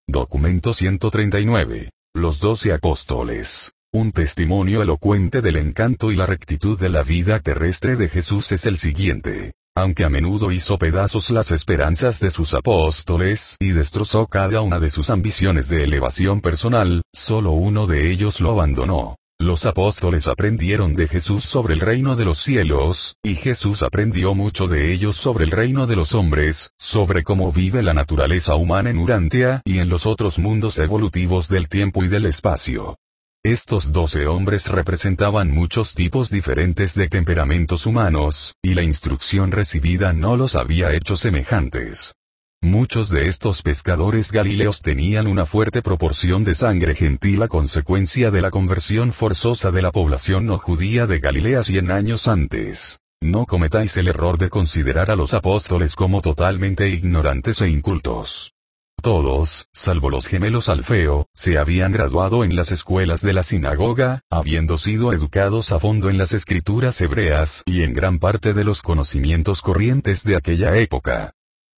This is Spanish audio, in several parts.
Documento 139. Los 12 apóstoles. Un testimonio elocuente del encanto y la rectitud de la vida terrestre de Jesús es el siguiente. Aunque a menudo hizo pedazos las esperanzas de sus apóstoles y destrozó cada una de sus ambiciones de elevación personal, solo uno de ellos lo abandonó. Los apóstoles aprendieron de Jesús sobre el reino de los cielos, y Jesús aprendió mucho de ellos sobre el reino de los hombres, sobre cómo vive la naturaleza humana en Urantia y en los otros mundos evolutivos del tiempo y del espacio. Estos 12 hombres representaban muchos tipos diferentes de temperamentos humanos, y la instrucción recibida no los había hecho semejantes. Muchos de estos pescadores galileos tenían una fuerte proporción de sangre gentil a consecuencia de la conversión forzosa de la población no judía de Galilea 100 años antes. No cometáis el error de considerar a los apóstoles como totalmente ignorantes e incultos. Todos, salvo los gemelos Alfeo, se habían graduado en las escuelas de la sinagoga, habiendo sido educados a fondo en las escrituras hebreas y en gran parte de los conocimientos corrientes de aquella época.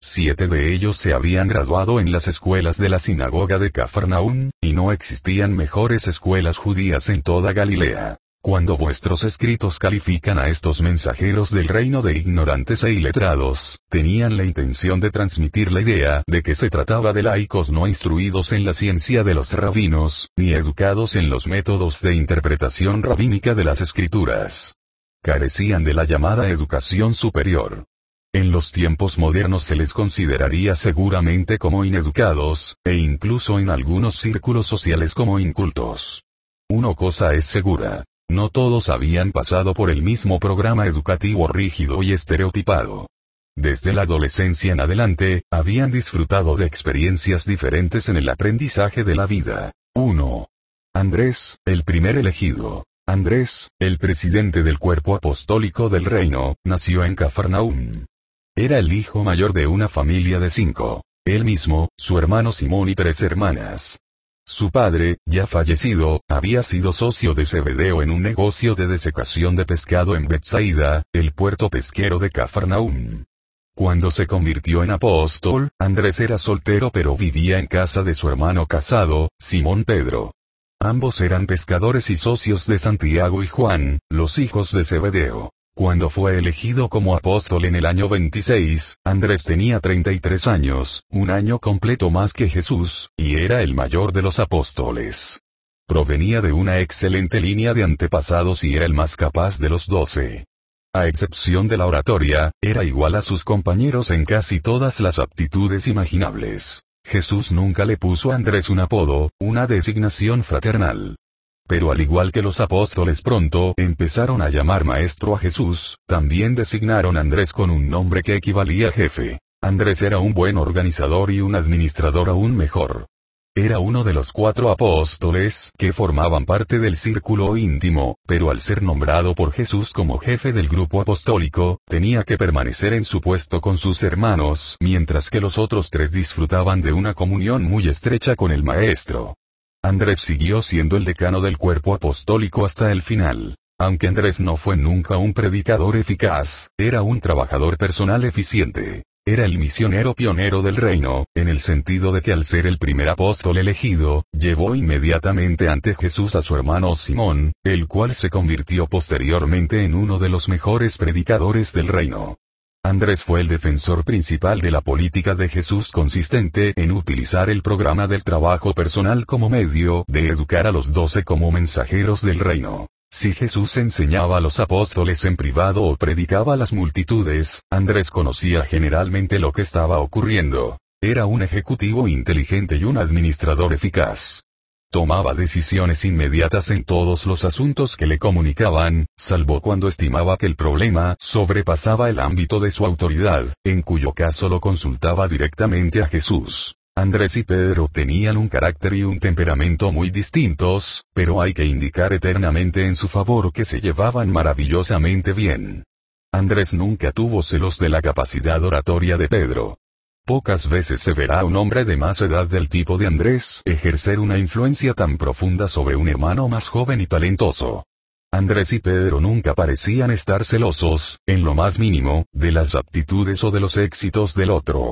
7 de ellos se habían graduado en las escuelas de la sinagoga de Cafarnaún, y no existían mejores escuelas judías en toda Galilea. Cuando vuestros escritos califican a estos mensajeros del reino de ignorantes e iletrados, tenían la intención de transmitir la idea de que se trataba de laicos no instruidos en la ciencia de los rabinos, ni educados en los métodos de interpretación rabínica de las escrituras. Carecían de la llamada educación superior. En los tiempos modernos se les consideraría seguramente como ineducados, e incluso en algunos círculos sociales como incultos. Una cosa es segura. No todos habían pasado por el mismo programa educativo rígido y estereotipado. Desde la adolescencia en adelante, habían disfrutado de experiencias diferentes en el aprendizaje de la vida. 1. Andrés, el primer elegido. Andrés, el presidente del cuerpo apostólico del reino, nació en Cafarnaún. Era el hijo mayor de una familia de 5. Él mismo, su hermano Simón y 3 hermanas. Su padre, ya fallecido, había sido socio de Zebedeo en un negocio de desecación de pescado en Betsaida, el puerto pesquero de Cafarnaún. Cuando se convirtió en apóstol, Andrés era soltero pero vivía en casa de su hermano casado, Simón Pedro. Ambos eran pescadores y socios de Santiago y Juan, los hijos de Zebedeo. Cuando fue elegido como apóstol en el año 26, Andrés tenía 33 años, un año completo más que Jesús, y era el mayor de los apóstoles. Provenía de una excelente línea de antepasados y era el más capaz de los 12. A excepción de la oratoria, era igual a sus compañeros en casi todas las aptitudes imaginables. Jesús nunca le puso a Andrés un apodo, una designación fraternal. Pero al igual que los apóstoles pronto empezaron a llamar maestro a Jesús, también designaron a Andrés con un nombre que equivalía a jefe. Andrés era un buen organizador y un administrador aún mejor. Era uno de los 4 apóstoles que formaban parte del círculo íntimo, pero al ser nombrado por Jesús como jefe del grupo apostólico, tenía que permanecer en su puesto con sus hermanos, mientras que los otros 3 disfrutaban de una comunión muy estrecha con el maestro. Andrés siguió siendo el decano del cuerpo apostólico hasta el final. Aunque Andrés no fue nunca un predicador eficaz, era un trabajador personal eficiente. Era el misionero pionero del reino, en el sentido de que al ser el primer apóstol elegido, llevó inmediatamente ante Jesús a su hermano Simón, el cual se convirtió posteriormente en uno de los mejores predicadores del reino. Andrés fue el defensor principal de la política de Jesús consistente en utilizar el programa del trabajo personal como medio de educar a los 12 como mensajeros del reino. Si Jesús enseñaba a los apóstoles en privado o predicaba a las multitudes, Andrés conocía generalmente lo que estaba ocurriendo. Era un ejecutivo inteligente y un administrador eficaz. Tomaba decisiones inmediatas en todos los asuntos que le comunicaban, salvo cuando estimaba que el problema sobrepasaba el ámbito de su autoridad, en cuyo caso lo consultaba directamente a Jesús. Andrés y Pedro tenían un carácter y un temperamento muy distintos, pero hay que indicar eternamente en su favor que se llevaban maravillosamente bien. Andrés nunca tuvo celos de la capacidad oratoria de Pedro. Pocas veces se verá a un hombre de más edad del tipo de Andrés ejercer una influencia tan profunda sobre un hermano más joven y talentoso. Andrés y Pedro nunca parecían estar celosos, en lo más mínimo, de las aptitudes o de los éxitos del otro.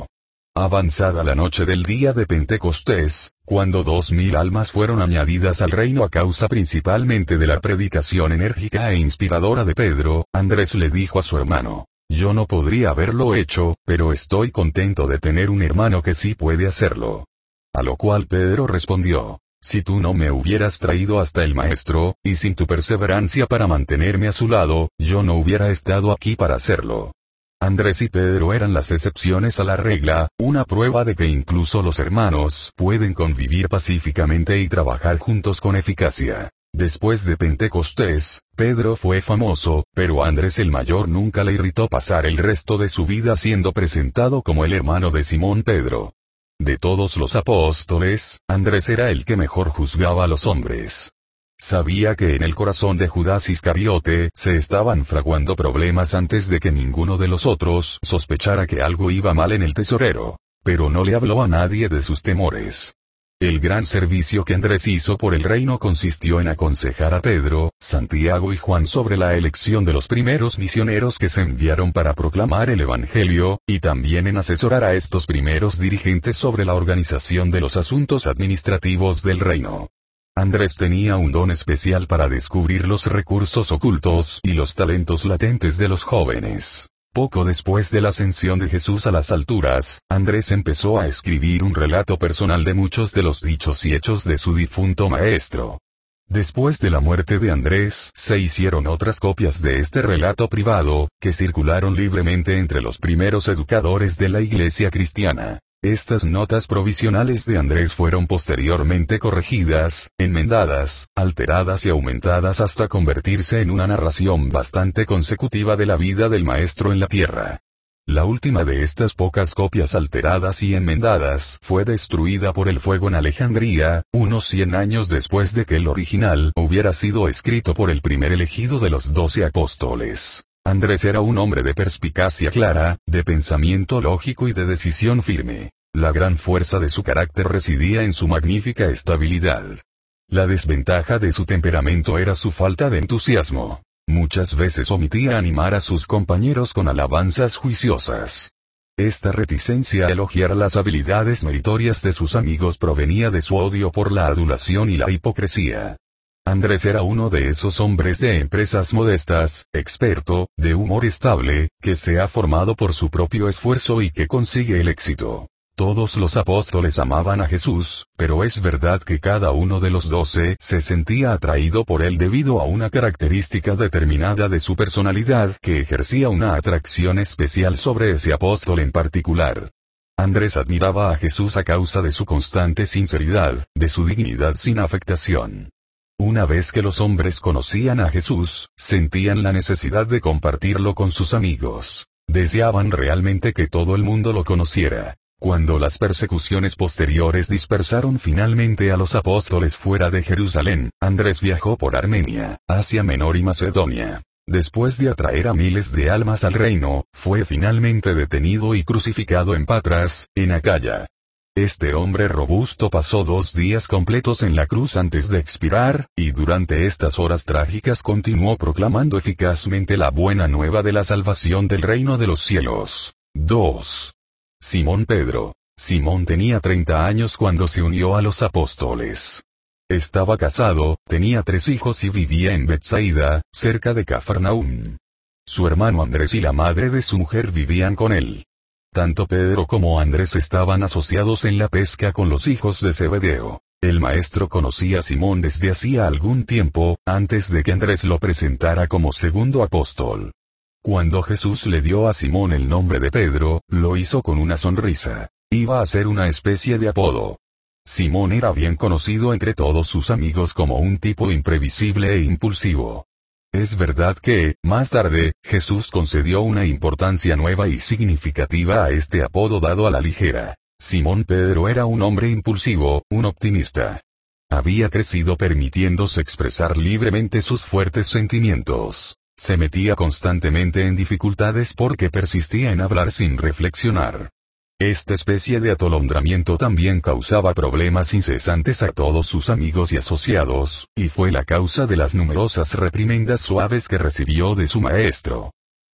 Avanzada la noche del día de Pentecostés, cuando 2000 almas fueron añadidas al reino a causa principalmente de la predicación enérgica e inspiradora de Pedro, Andrés le dijo a su hermano: yo no podría haberlo hecho, pero estoy contento de tener un hermano que sí puede hacerlo. A lo cual Pedro respondió: si tú no me hubieras traído hasta el Maestro, y sin tu perseverancia para mantenerme a su lado, yo no hubiera estado aquí para hacerlo. Andrés y Pedro eran las excepciones a la regla, una prueba de que incluso los hermanos pueden convivir pacíficamente y trabajar juntos con eficacia. Después de Pentecostés, Pedro fue famoso, pero Andrés el mayor nunca le irritó pasar el resto de su vida siendo presentado como el hermano de Simón Pedro. De todos los apóstoles, Andrés era el que mejor juzgaba a los hombres. Sabía que en el corazón de Judas Iscariote se estaban fraguando problemas antes de que ninguno de los otros sospechara que algo iba mal en el tesorero. Pero no le habló a nadie de sus temores. El gran servicio que Andrés hizo por el reino consistió en aconsejar a Pedro, Santiago y Juan sobre la elección de los primeros misioneros que se enviaron para proclamar el Evangelio, y también en asesorar a estos primeros dirigentes sobre la organización de los asuntos administrativos del reino. Andrés tenía un don especial para descubrir los recursos ocultos y los talentos latentes de los jóvenes. Poco después de la ascensión de Jesús a las alturas, Andrés empezó a escribir un relato personal de muchos de los dichos y hechos de su difunto maestro. Después de la muerte de Andrés, se hicieron otras copias de este relato privado, que circularon libremente entre los primeros educadores de la Iglesia cristiana. Estas notas provisionales de Andrés fueron posteriormente corregidas, enmendadas, alteradas y aumentadas hasta convertirse en una narración bastante consecutiva de la vida del maestro en la tierra. La última de estas pocas copias alteradas y enmendadas fue destruida por el fuego en Alejandría, unos 100 años después de que el original hubiera sido escrito por el primer elegido de los 12 apóstoles. Andrés era un hombre de perspicacia clara, de pensamiento lógico y de decisión firme. La gran fuerza de su carácter residía en su magnífica estabilidad. La desventaja de su temperamento era su falta de entusiasmo. Muchas veces omitía animar a sus compañeros con alabanzas juiciosas. Esta reticencia a elogiar las habilidades meritorias de sus amigos provenía de su odio por la adulación y la hipocresía. Andrés era uno de esos hombres de empresas modestas, experto, de humor estable, que se ha formado por su propio esfuerzo y que consigue el éxito. Todos los apóstoles amaban a Jesús, pero es verdad que cada uno de los 12 se sentía atraído por él debido a una característica determinada de su personalidad que ejercía una atracción especial sobre ese apóstol en particular. Andrés admiraba a Jesús a causa de su constante sinceridad, de su dignidad sin afectación. Una vez que los hombres conocían a Jesús, sentían la necesidad de compartirlo con sus amigos. Deseaban realmente que todo el mundo lo conociera. Cuando las persecuciones posteriores dispersaron finalmente a los apóstoles fuera de Jerusalén, Andrés viajó por Armenia, Asia Menor y Macedonia. Después de atraer a miles de almas al reino, fue finalmente detenido y crucificado en Patras, en Acaya. Este hombre robusto pasó 2 días completos en la cruz antes de expirar, y durante estas horas trágicas continuó proclamando eficazmente la buena nueva de la salvación del reino de los cielos. 2. Simón Pedro. Simón tenía 30 años cuando se unió a los apóstoles. Estaba casado, tenía 3 hijos y vivía en Betsaida, cerca de Cafarnaúm. Su hermano Andrés y la madre de su mujer vivían con él. Tanto Pedro como Andrés estaban asociados en la pesca con los hijos de Zebedeo. El maestro conocía a Simón desde hacía algún tiempo, antes de que Andrés lo presentara como segundo apóstol. Cuando Jesús le dio a Simón el nombre de Pedro, lo hizo con una sonrisa. Iba a ser una especie de apodo. Simón era bien conocido entre todos sus amigos como un tipo imprevisible e impulsivo. Es verdad que, más tarde, Jesús concedió una importancia nueva y significativa a este apodo dado a la ligera. Simón Pedro era un hombre impulsivo, un optimista. Había crecido permitiéndose expresar libremente sus fuertes sentimientos. Se metía constantemente en dificultades porque persistía en hablar sin reflexionar. Esta especie de atolondramiento también causaba problemas incesantes a todos sus amigos y asociados, y fue la causa de las numerosas reprimendas suaves que recibió de su maestro.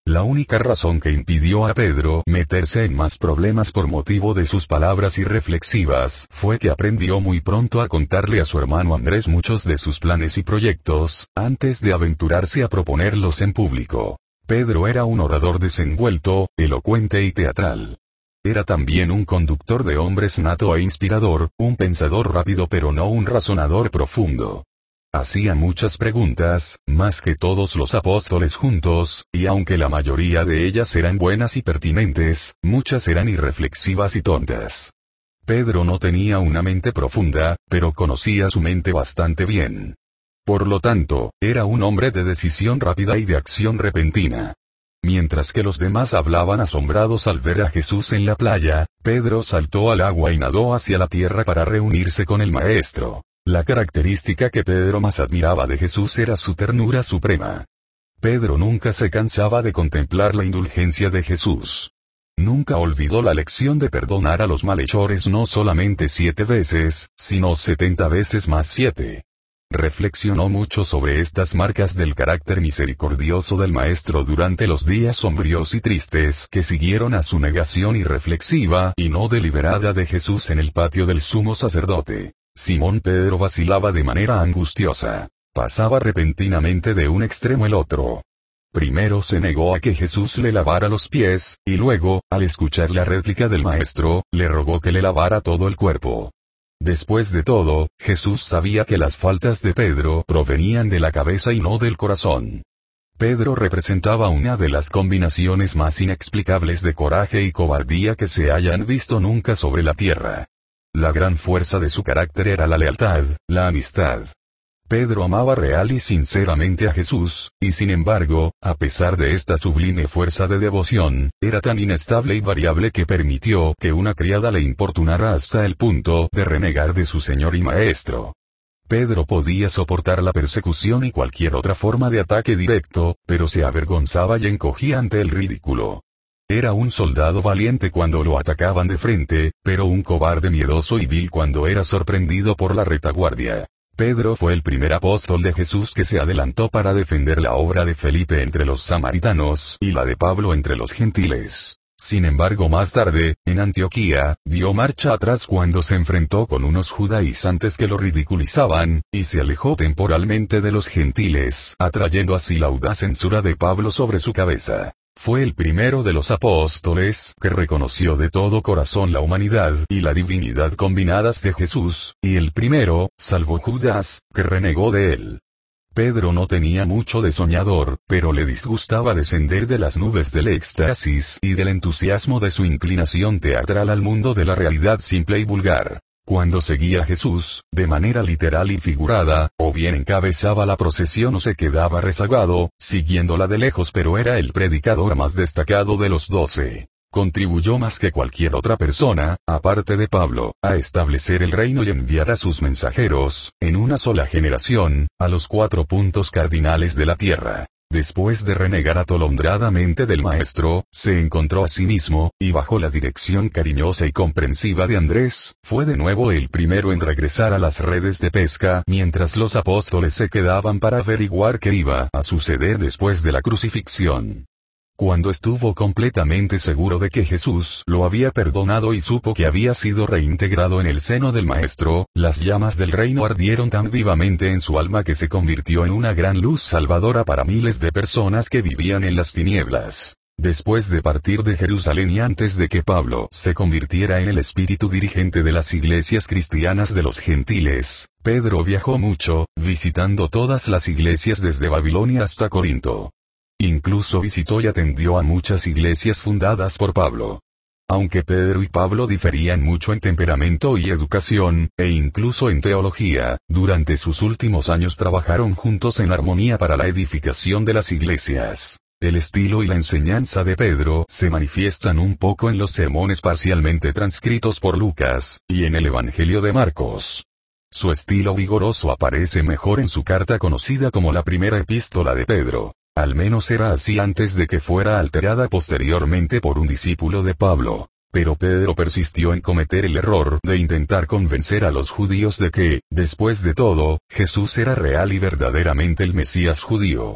La única razón que impidió a Pedro meterse en más problemas por motivo de sus palabras irreflexivas fue que aprendió muy pronto a contarle a su hermano Andrés muchos de sus planes y proyectos, antes de aventurarse a proponerlos en público. Pedro era un orador desenvuelto, elocuente y teatral. Era también un conductor de hombres nato e inspirador, un pensador rápido pero no un razonador profundo. Hacía muchas preguntas, más que todos los apóstoles juntos, y aunque la mayoría de ellas eran buenas y pertinentes, muchas eran irreflexivas y tontas. Pedro no tenía una mente profunda, pero conocía su mente bastante bien. Por lo tanto, era un hombre de decisión rápida y de acción repentina. Mientras que los demás hablaban asombrados al ver a Jesús en la playa, Pedro saltó al agua y nadó hacia la tierra para reunirse con el Maestro. La característica que Pedro más admiraba de Jesús era su ternura suprema. Pedro nunca se cansaba de contemplar la indulgencia de Jesús. Nunca olvidó la lección de perdonar a los malhechores no solamente 7 veces, sino 70 veces más 7. Reflexionó mucho sobre estas marcas del carácter misericordioso del Maestro durante los días sombríos y tristes que siguieron a su negación irreflexiva y no deliberada de Jesús en el patio del sumo sacerdote. Simón Pedro vacilaba de manera angustiosa. Pasaba repentinamente de un extremo al otro. Primero se negó a que Jesús le lavara los pies, y luego, al escuchar la réplica del Maestro, le rogó que le lavara todo el cuerpo. Después de todo, Jesús sabía que las faltas de Pedro provenían de la cabeza y no del corazón. Pedro representaba una de las combinaciones más inexplicables de coraje y cobardía que se hayan visto nunca sobre la tierra. La gran fuerza de su carácter era la lealtad, la amistad. Pedro amaba real y sinceramente a Jesús, y sin embargo, a pesar de esta sublime fuerza de devoción, era tan inestable y variable que permitió que una criada le importunara hasta el punto de renegar de su Señor y Maestro. Pedro podía soportar la persecución y cualquier otra forma de ataque directo, pero se avergonzaba y encogía ante el ridículo. Era un soldado valiente cuando lo atacaban de frente, pero un cobarde miedoso y vil cuando era sorprendido por la retaguardia. Pedro fue el primer apóstol de Jesús que se adelantó para defender la obra de Felipe entre los samaritanos y la de Pablo entre los gentiles. Sin embargo, más tarde, en Antioquía, dio marcha atrás cuando se enfrentó con unos judaizantes que lo ridiculizaban, y se alejó temporalmente de los gentiles, atrayendo así la audaz censura de Pablo sobre su cabeza. Fue el primero de los apóstoles que reconoció de todo corazón la humanidad y la divinidad combinadas de Jesús, y el primero, salvo Judas, que renegó de él. Pedro no tenía mucho de soñador, pero le disgustaba descender de las nubes del éxtasis y del entusiasmo de su inclinación teatral al mundo de la realidad simple y vulgar. Cuando seguía a Jesús, de manera literal y figurada, o bien encabezaba la procesión o se quedaba rezagado, siguiéndola de lejos, pero era el predicador más destacado de los 12. Contribuyó más que cualquier otra persona, aparte de Pablo, a establecer el reino y enviar a sus mensajeros, en una sola generación, a los 4 puntos cardinales de la tierra. Después de renegar atolondradamente del Maestro, se encontró a sí mismo, y bajo la dirección cariñosa y comprensiva de Andrés, fue de nuevo el primero en regresar a las redes de pesca mientras los apóstoles se quedaban para averiguar qué iba a suceder después de la crucifixión. Cuando estuvo completamente seguro de que Jesús lo había perdonado y supo que había sido reintegrado en el seno del Maestro, las llamas del reino ardieron tan vivamente en su alma que se convirtió en una gran luz salvadora para miles de personas que vivían en las tinieblas. Después de partir de Jerusalén y antes de que Pablo se convirtiera en el espíritu dirigente de las iglesias cristianas de los gentiles, Pedro viajó mucho, visitando todas las iglesias desde Babilonia hasta Corinto. Incluso visitó y atendió a muchas iglesias fundadas por Pablo. Aunque Pedro y Pablo diferían mucho en temperamento y educación, e incluso en teología, durante sus últimos años trabajaron juntos en armonía para la edificación de las iglesias. El estilo y la enseñanza de Pedro se manifiestan un poco en los sermones parcialmente transcritos por Lucas, y en el Evangelio de Marcos. Su estilo vigoroso aparece mejor en su carta conocida como la primera epístola de Pedro. Al menos era así antes de que fuera alterada posteriormente por un discípulo de Pablo. Pero Pedro persistió en cometer el error de intentar convencer a los judíos de que, después de todo, Jesús era real y verdaderamente el Mesías judío.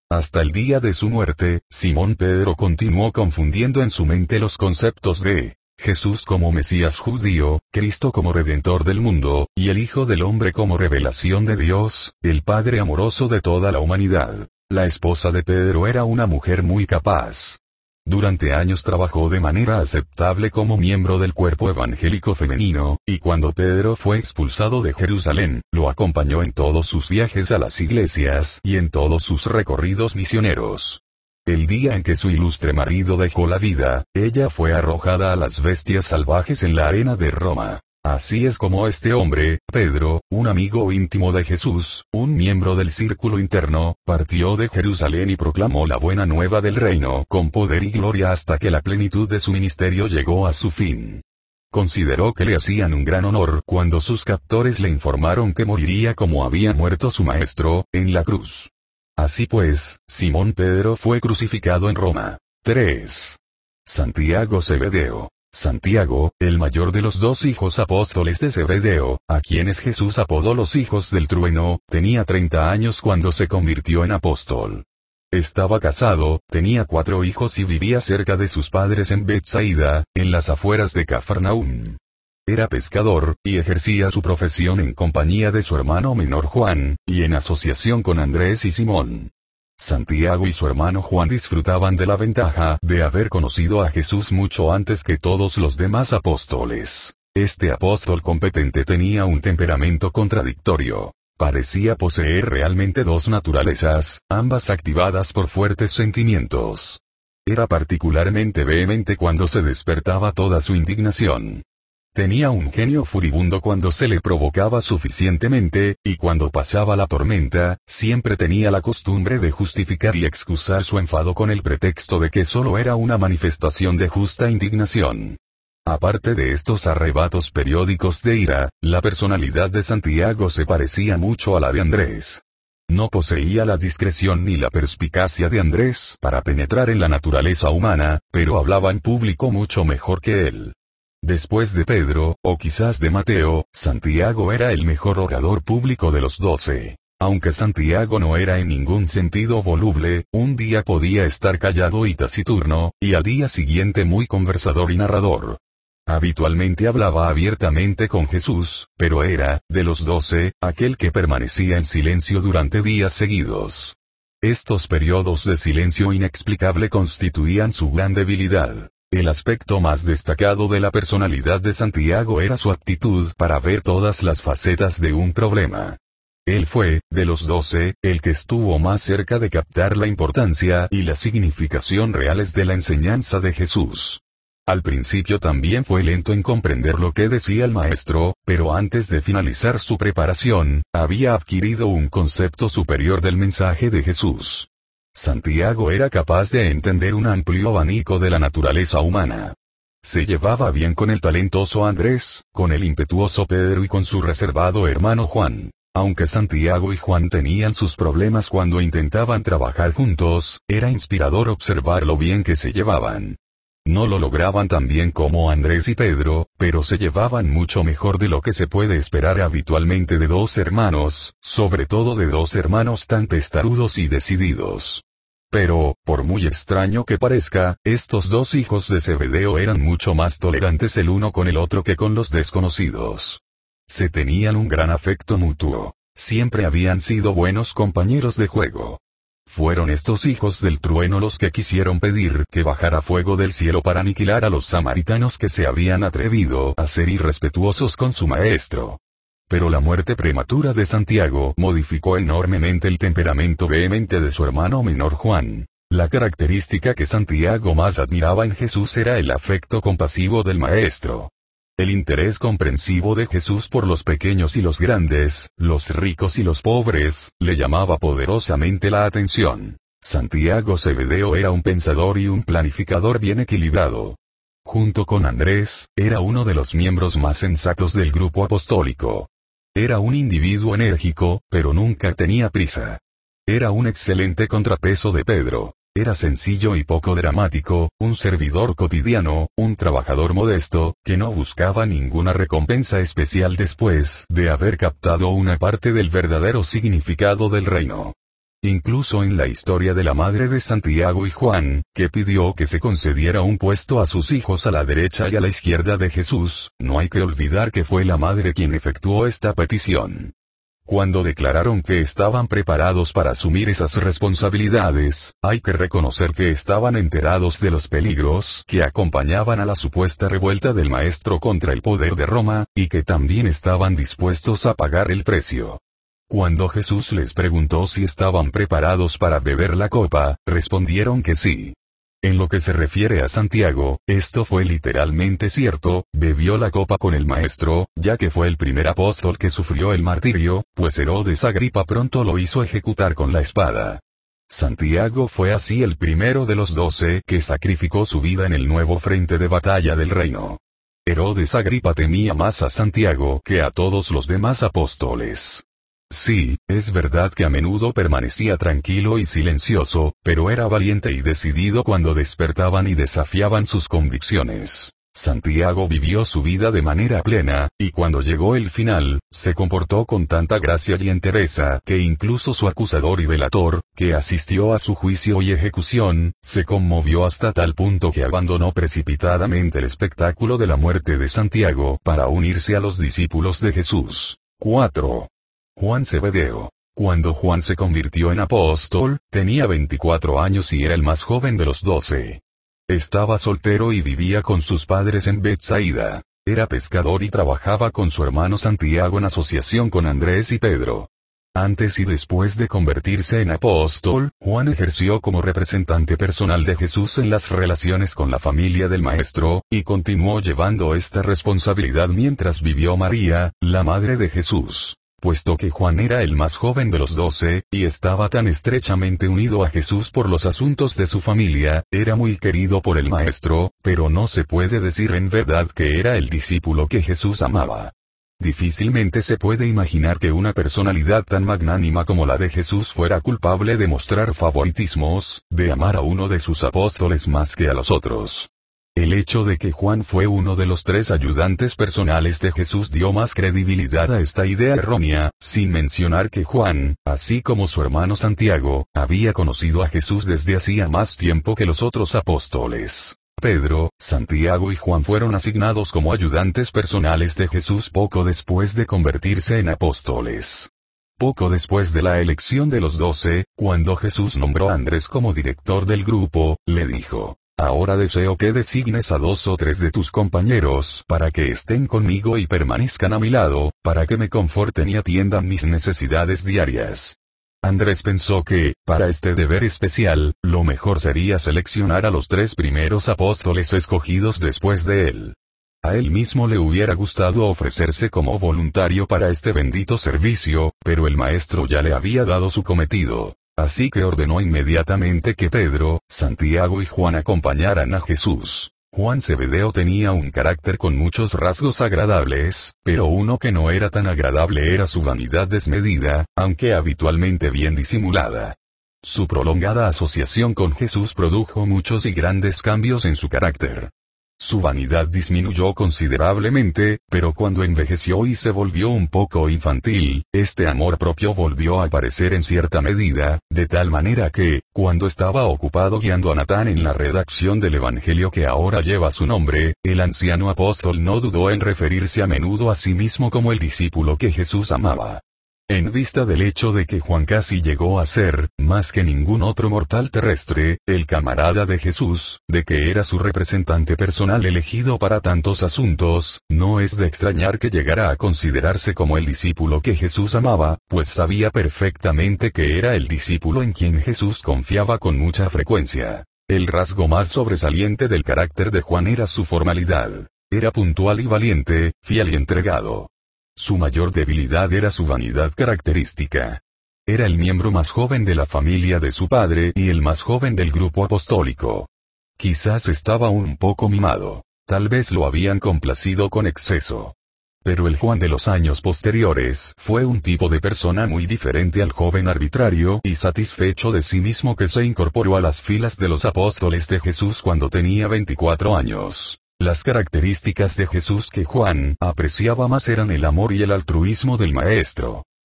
Hasta el día de su muerte, Simón Pedro continuó confundiendo en su mente los conceptos de Jesús como Mesías judío, Cristo como Redentor del mundo, y el Hijo del Hombre como revelación de Dios, el Padre amoroso de toda la humanidad. La esposa de Pedro era una mujer muy capaz. Durante años trabajó de manera aceptable como miembro del cuerpo evangélico femenino, y cuando Pedro fue expulsado de Jerusalén, lo acompañó en todos sus viajes a las iglesias y en todos sus recorridos misioneros. El día en que su ilustre marido dejó la vida, ella fue arrojada a las bestias salvajes en la arena de Roma. Así es como este hombre, Pedro, un amigo íntimo de Jesús, un miembro del círculo interno, partió de Jerusalén y proclamó la buena nueva del reino con poder y gloria hasta que la plenitud de su ministerio llegó a su fin. Consideró que le hacían un gran honor cuando sus captores le informaron que moriría como había muerto su maestro, en la cruz. Así pues, Simón Pedro fue crucificado en Roma. 3. Santiago Zebedeo. Santiago, el mayor de los dos hijos apóstoles de Zebedeo, a quienes Jesús apodó los hijos del trueno, tenía 30 años cuando se convirtió en apóstol. Estaba casado, tenía 4 hijos y vivía cerca de sus padres en Betsaida, en las afueras de Cafarnaúm. Era pescador, y ejercía su profesión en compañía de su hermano menor Juan, y en asociación con Andrés y Simón. Santiago y su hermano Juan disfrutaban de la ventaja de haber conocido a Jesús mucho antes que todos los demás apóstoles. Este apóstol competente tenía un temperamento contradictorio. Parecía poseer realmente dos naturalezas, ambas activadas por fuertes sentimientos. Era particularmente vehemente cuando se despertaba toda su indignación. Tenía un genio furibundo cuando se le provocaba suficientemente, y cuando pasaba la tormenta, siempre tenía la costumbre de justificar y excusar su enfado con el pretexto de que solo era una manifestación de justa indignación. Aparte de estos arrebatos periódicos de ira, la personalidad de Santiago se parecía mucho a la de Andrés. No poseía la discreción ni la perspicacia de Andrés para penetrar en la naturaleza humana, pero hablaba en público mucho mejor que él. Después de Pedro, o quizás de Mateo, Santiago era el mejor orador público de los 12. Aunque Santiago no era en ningún sentido voluble, un día podía estar callado y taciturno, y al día siguiente muy conversador y narrador. Habitualmente hablaba abiertamente con Jesús, pero era, de los 12, aquel que permanecía en silencio durante días seguidos. Estos periodos de silencio inexplicable constituían su gran debilidad. El aspecto más destacado de la personalidad de Santiago era su aptitud para ver todas las facetas de un problema. Él fue, de los 12, el que estuvo más cerca de captar la importancia y la significación reales de la enseñanza de Jesús. Al principio también fue lento en comprender lo que decía el maestro, pero antes de finalizar su preparación, había adquirido un concepto superior del mensaje de Jesús. Santiago era capaz de entender un amplio abanico de la naturaleza humana. Se llevaba bien con el talentoso Andrés, con el impetuoso Pedro y con su reservado hermano Juan. Aunque Santiago y Juan tenían sus problemas cuando intentaban trabajar juntos, era inspirador observar lo bien que se llevaban. No lo lograban tan bien como Andrés y Pedro, pero se llevaban mucho mejor de lo que se puede esperar habitualmente de dos hermanos, sobre todo de dos hermanos tan testarudos y decididos. Pero, por muy extraño que parezca, estos dos hijos de Zebedeo eran mucho más tolerantes el uno con el otro que con los desconocidos. Se tenían un gran afecto mutuo. Siempre habían sido buenos compañeros de juego. Fueron estos hijos del trueno los que quisieron pedir que bajara fuego del cielo para aniquilar a los samaritanos que se habían atrevido a ser irrespetuosos con su maestro. Pero la muerte prematura de Santiago modificó enormemente el temperamento vehemente de su hermano menor Juan. La característica que Santiago más admiraba en Jesús era el afecto compasivo del maestro. El interés comprensivo de Jesús por los pequeños y los grandes, los ricos y los pobres, le llamaba poderosamente la atención. Santiago Zebedeo era un pensador y un planificador bien equilibrado. Junto con Andrés, era uno de los miembros más sensatos del grupo apostólico. Era un individuo enérgico, pero nunca tenía prisa. Era un excelente contrapeso de Pedro. Era sencillo y poco dramático, un servidor cotidiano, un trabajador modesto, que no buscaba ninguna recompensa especial después de haber captado una parte del verdadero significado del reino. Incluso en la historia de la madre de Santiago y Juan, que pidió que se concediera un puesto a sus hijos a la derecha y a la izquierda de Jesús, no hay que olvidar que fue la madre quien efectuó esta petición. Cuando declararon que estaban preparados para asumir esas responsabilidades, hay que reconocer que estaban enterados de los peligros que acompañaban a la supuesta revuelta del Maestro contra el poder de Roma, y que también estaban dispuestos a pagar el precio. Cuando Jesús les preguntó si estaban preparados para beber la copa, respondieron que sí. En lo que se refiere a Santiago, esto fue literalmente cierto, bebió la copa con el Maestro, ya que fue el primer apóstol que sufrió el martirio, pues Herodes Agripa pronto lo hizo ejecutar con la espada. Santiago fue así el primero de los 12 que sacrificó su vida en el nuevo frente de batalla del reino. Herodes Agripa temía más a Santiago que a todos los demás apóstoles. Sí, es verdad que a menudo permanecía tranquilo y silencioso, pero era valiente y decidido cuando despertaban y desafiaban sus convicciones. Santiago vivió su vida de manera plena, y cuando llegó el final, se comportó con tanta gracia y entereza que incluso su acusador y delator, que asistió a su juicio y ejecución, se conmovió hasta tal punto que abandonó precipitadamente el espectáculo de la muerte de Santiago para unirse a los discípulos de Jesús. 4. Juan Zebedeo. Cuando Juan se convirtió en apóstol, tenía 24 años y era el más joven de los 12. Estaba soltero y vivía con sus padres en Betsaida. Era pescador y trabajaba con su hermano Santiago en asociación con Andrés y Pedro. Antes y después de convertirse en apóstol, Juan ejerció como representante personal de Jesús en las relaciones con la familia del Maestro, y continuó llevando esta responsabilidad mientras vivió María, la madre de Jesús. Puesto que Juan era el más joven de los 12, y estaba tan estrechamente unido a Jesús por los asuntos de su familia, era muy querido por el Maestro, pero no se puede decir en verdad que era el discípulo que Jesús amaba. Difícilmente se puede imaginar que una personalidad tan magnánima como la de Jesús fuera culpable de mostrar favoritismos, de amar a uno de sus apóstoles más que a los otros. El hecho de que Juan fue uno de los 3 ayudantes personales de Jesús dio más credibilidad a esta idea errónea, sin mencionar que Juan, así como su hermano Santiago, había conocido a Jesús desde hacía más tiempo que los otros apóstoles. Pedro, Santiago y Juan fueron asignados como ayudantes personales de Jesús poco después de convertirse en apóstoles. Poco después de la elección de los 12, cuando Jesús nombró a Andrés como director del grupo, le dijo: Ahora deseo que designes a 2 o 3 de tus compañeros para que estén conmigo y permanezcan a mi lado, para que me conforten y atiendan mis necesidades diarias. Andrés pensó que, para este deber especial, lo mejor sería seleccionar a los 3 primeros apóstoles escogidos después de él. A él mismo le hubiera gustado ofrecerse como voluntario para este bendito servicio, pero el Maestro ya le había dado su cometido. Así que ordenó inmediatamente que Pedro, Santiago y Juan acompañaran a Jesús. Juan Zebedeo tenía un carácter con muchos rasgos agradables, pero uno que no era tan agradable era su vanidad desmedida, aunque habitualmente bien disimulada. Su prolongada asociación con Jesús produjo muchos y grandes cambios en su carácter. Su vanidad disminuyó considerablemente, pero cuando envejeció y se volvió un poco infantil, este amor propio volvió a aparecer en cierta medida, de tal manera que, cuando estaba ocupado guiando a Natán en la redacción del Evangelio que ahora lleva su nombre, el anciano apóstol no dudó en referirse a menudo a sí mismo como el discípulo que Jesús amaba. En vista del hecho de que Juan casi llegó a ser, más que ningún otro mortal terrestre, el camarada de Jesús, de que era su representante personal elegido para tantos asuntos, no es de extrañar que llegara a considerarse como el discípulo que Jesús amaba, pues sabía perfectamente que era el discípulo en quien Jesús confiaba con mucha frecuencia. El rasgo más sobresaliente del carácter de Juan era su formalidad. Era puntual y valiente, fiel y entregado. Su mayor debilidad era su vanidad característica. Era el miembro más joven de la familia de su padre y el más joven del grupo apostólico. Quizás estaba un poco mimado. Tal vez lo habían complacido con exceso. Pero el Juan de los años posteriores fue un tipo de persona muy diferente al joven arbitrario y satisfecho de sí mismo que se incorporó a las filas de los apóstoles de Jesús cuando tenía 24 años. Las características de Jesús que Juan apreciaba más eran el amor y el altruismo del Maestro.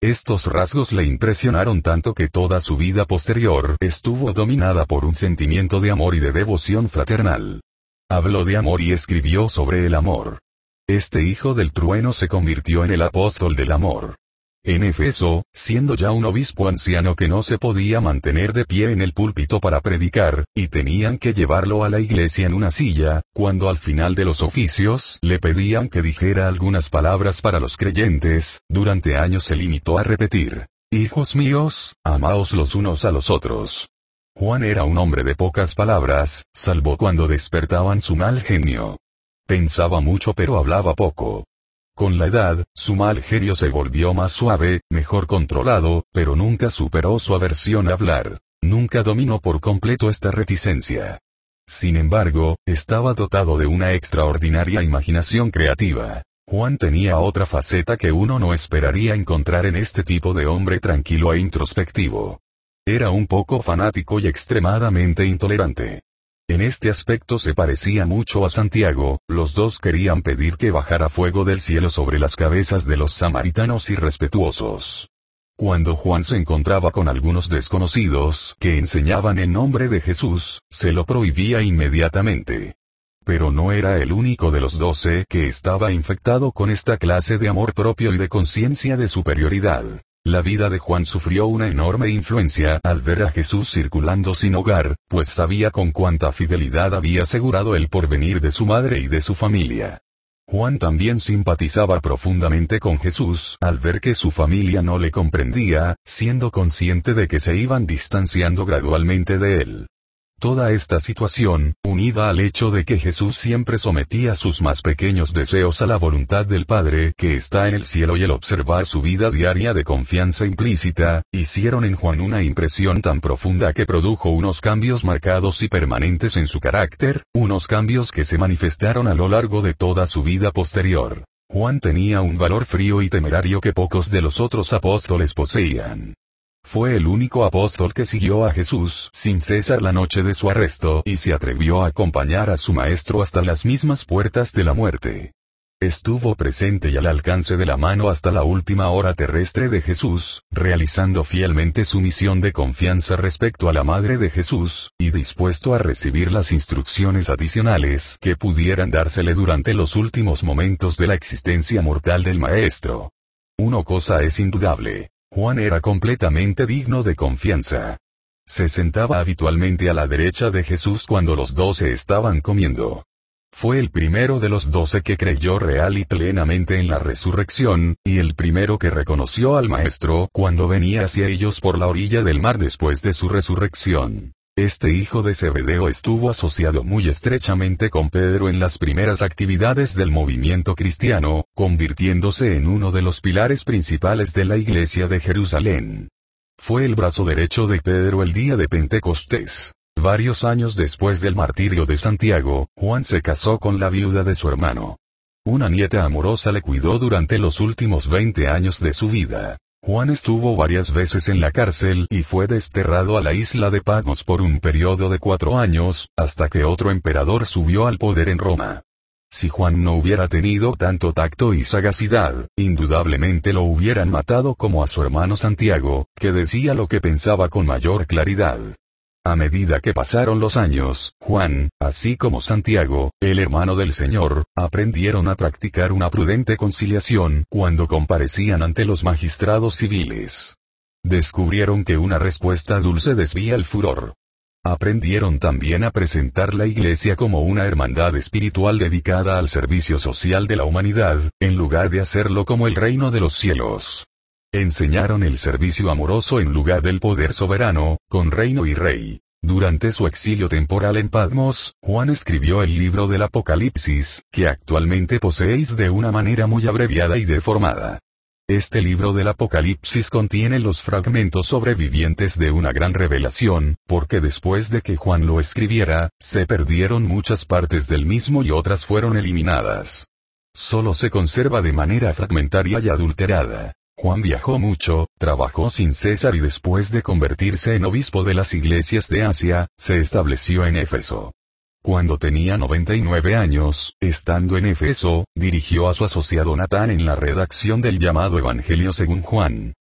Estos rasgos le impresionaron tanto que toda su vida posterior estuvo dominada por un sentimiento de amor y de devoción fraternal. Habló de amor y escribió sobre el amor. Este hijo del trueno se convirtió en el apóstol del amor. En Éfeso, siendo ya un obispo anciano que no se podía mantener de pie en el púlpito para predicar, y tenían que llevarlo a la iglesia en una silla, cuando al final de los oficios le pedían que dijera algunas palabras para los creyentes, durante años se limitó a repetir: «Hijos míos, amaos los unos a los otros». Juan era un hombre de pocas palabras, salvo cuando despertaban su mal genio. Pensaba mucho pero hablaba poco. Con la edad, su mal genio se volvió más suave, mejor controlado, pero nunca superó su aversión a hablar. Nunca dominó por completo esta reticencia. Sin embargo, estaba dotado de una extraordinaria imaginación creativa. Juan tenía otra faceta que uno no esperaría encontrar en este tipo de hombre tranquilo e introspectivo. Era un poco fanático y extremadamente intolerante. En este aspecto se parecía mucho a Santiago, los dos querían pedir que bajara fuego del cielo sobre las cabezas de los samaritanos irrespetuosos. Cuando Juan se encontraba con algunos desconocidos que enseñaban en nombre de Jesús, se lo prohibía inmediatamente. Pero no era el único de los 12 que estaba infectado con esta clase de amor propio y de conciencia de superioridad. La vida de Juan sufrió una enorme influencia al ver a Jesús circulando sin hogar, pues sabía con cuánta fidelidad había asegurado el porvenir de su madre y de su familia. Juan también simpatizaba profundamente con Jesús al ver que su familia no le comprendía, siendo consciente de que se iban distanciando gradualmente de él. Toda esta situación, unida al hecho de que Jesús siempre sometía sus más pequeños deseos a la voluntad del Padre que está en el cielo y el observar su vida diaria de confianza implícita, hicieron en Juan una impresión tan profunda que produjo unos cambios marcados y permanentes en su carácter, unos cambios que se manifestaron a lo largo de toda su vida posterior. Juan tenía un valor frío y temerario que pocos de los otros apóstoles poseían. Fue el único apóstol que siguió a Jesús sin cesar la noche de su arresto y se atrevió a acompañar a su maestro hasta las mismas puertas de la muerte. Estuvo presente y al alcance de la mano hasta la última hora terrestre de Jesús, realizando fielmente su misión de confianza respecto a la Madre de Jesús, y dispuesto a recibir las instrucciones adicionales que pudieran dársele durante los últimos momentos de la existencia mortal del Maestro. Una cosa es indudable. Juan era completamente digno de confianza. Se sentaba habitualmente a la derecha de Jesús cuando los 12 estaban comiendo. Fue el primero de los 12 que creyó real y plenamente en la resurrección, y el primero que reconoció al Maestro cuando venía hacia ellos por la orilla del mar después de su resurrección. Este hijo de Zebedeo estuvo asociado muy estrechamente con Pedro en las primeras actividades del movimiento cristiano, convirtiéndose en uno de los pilares principales de la iglesia de Jerusalén. Fue el brazo derecho de Pedro el día de Pentecostés. Varios años después del martirio de Santiago, Juan se casó con la viuda de su hermano. Una nieta amorosa le cuidó durante los últimos 20 años de su vida. Juan estuvo varias veces en la cárcel y fue desterrado a la isla de Patmos por un periodo de 4 años, hasta que otro emperador subió al poder en Roma. Si Juan no hubiera tenido tanto tacto y sagacidad, indudablemente lo hubieran matado como a su hermano Santiago, que decía lo que pensaba con mayor claridad. A medida que pasaron los años, Juan, así como Santiago, el hermano del Señor, aprendieron a practicar una prudente conciliación cuando comparecían ante los magistrados civiles. Descubrieron que una respuesta dulce desvía el furor. Aprendieron también a presentar la Iglesia como una hermandad espiritual dedicada al servicio social de la humanidad, en lugar de hacerlo como el reino de los cielos. Enseñaron el servicio amoroso en lugar del poder soberano, con reino y rey. Durante su exilio temporal en Patmos, Juan escribió el libro del Apocalipsis, que actualmente poseéis de una manera muy abreviada y deformada. Este libro del Apocalipsis contiene los fragmentos sobrevivientes de una gran revelación, porque después de que Juan lo escribiera, se perdieron muchas partes del mismo y otras fueron eliminadas. Solo se conserva de manera fragmentaria y adulterada. Juan viajó mucho, trabajó sin cesar y después de convertirse en obispo de las iglesias de Asia, se estableció en Éfeso. Cuando tenía 99 años, estando en Éfeso, dirigió a su asociado Natán en la redacción del llamado Evangelio según Juan.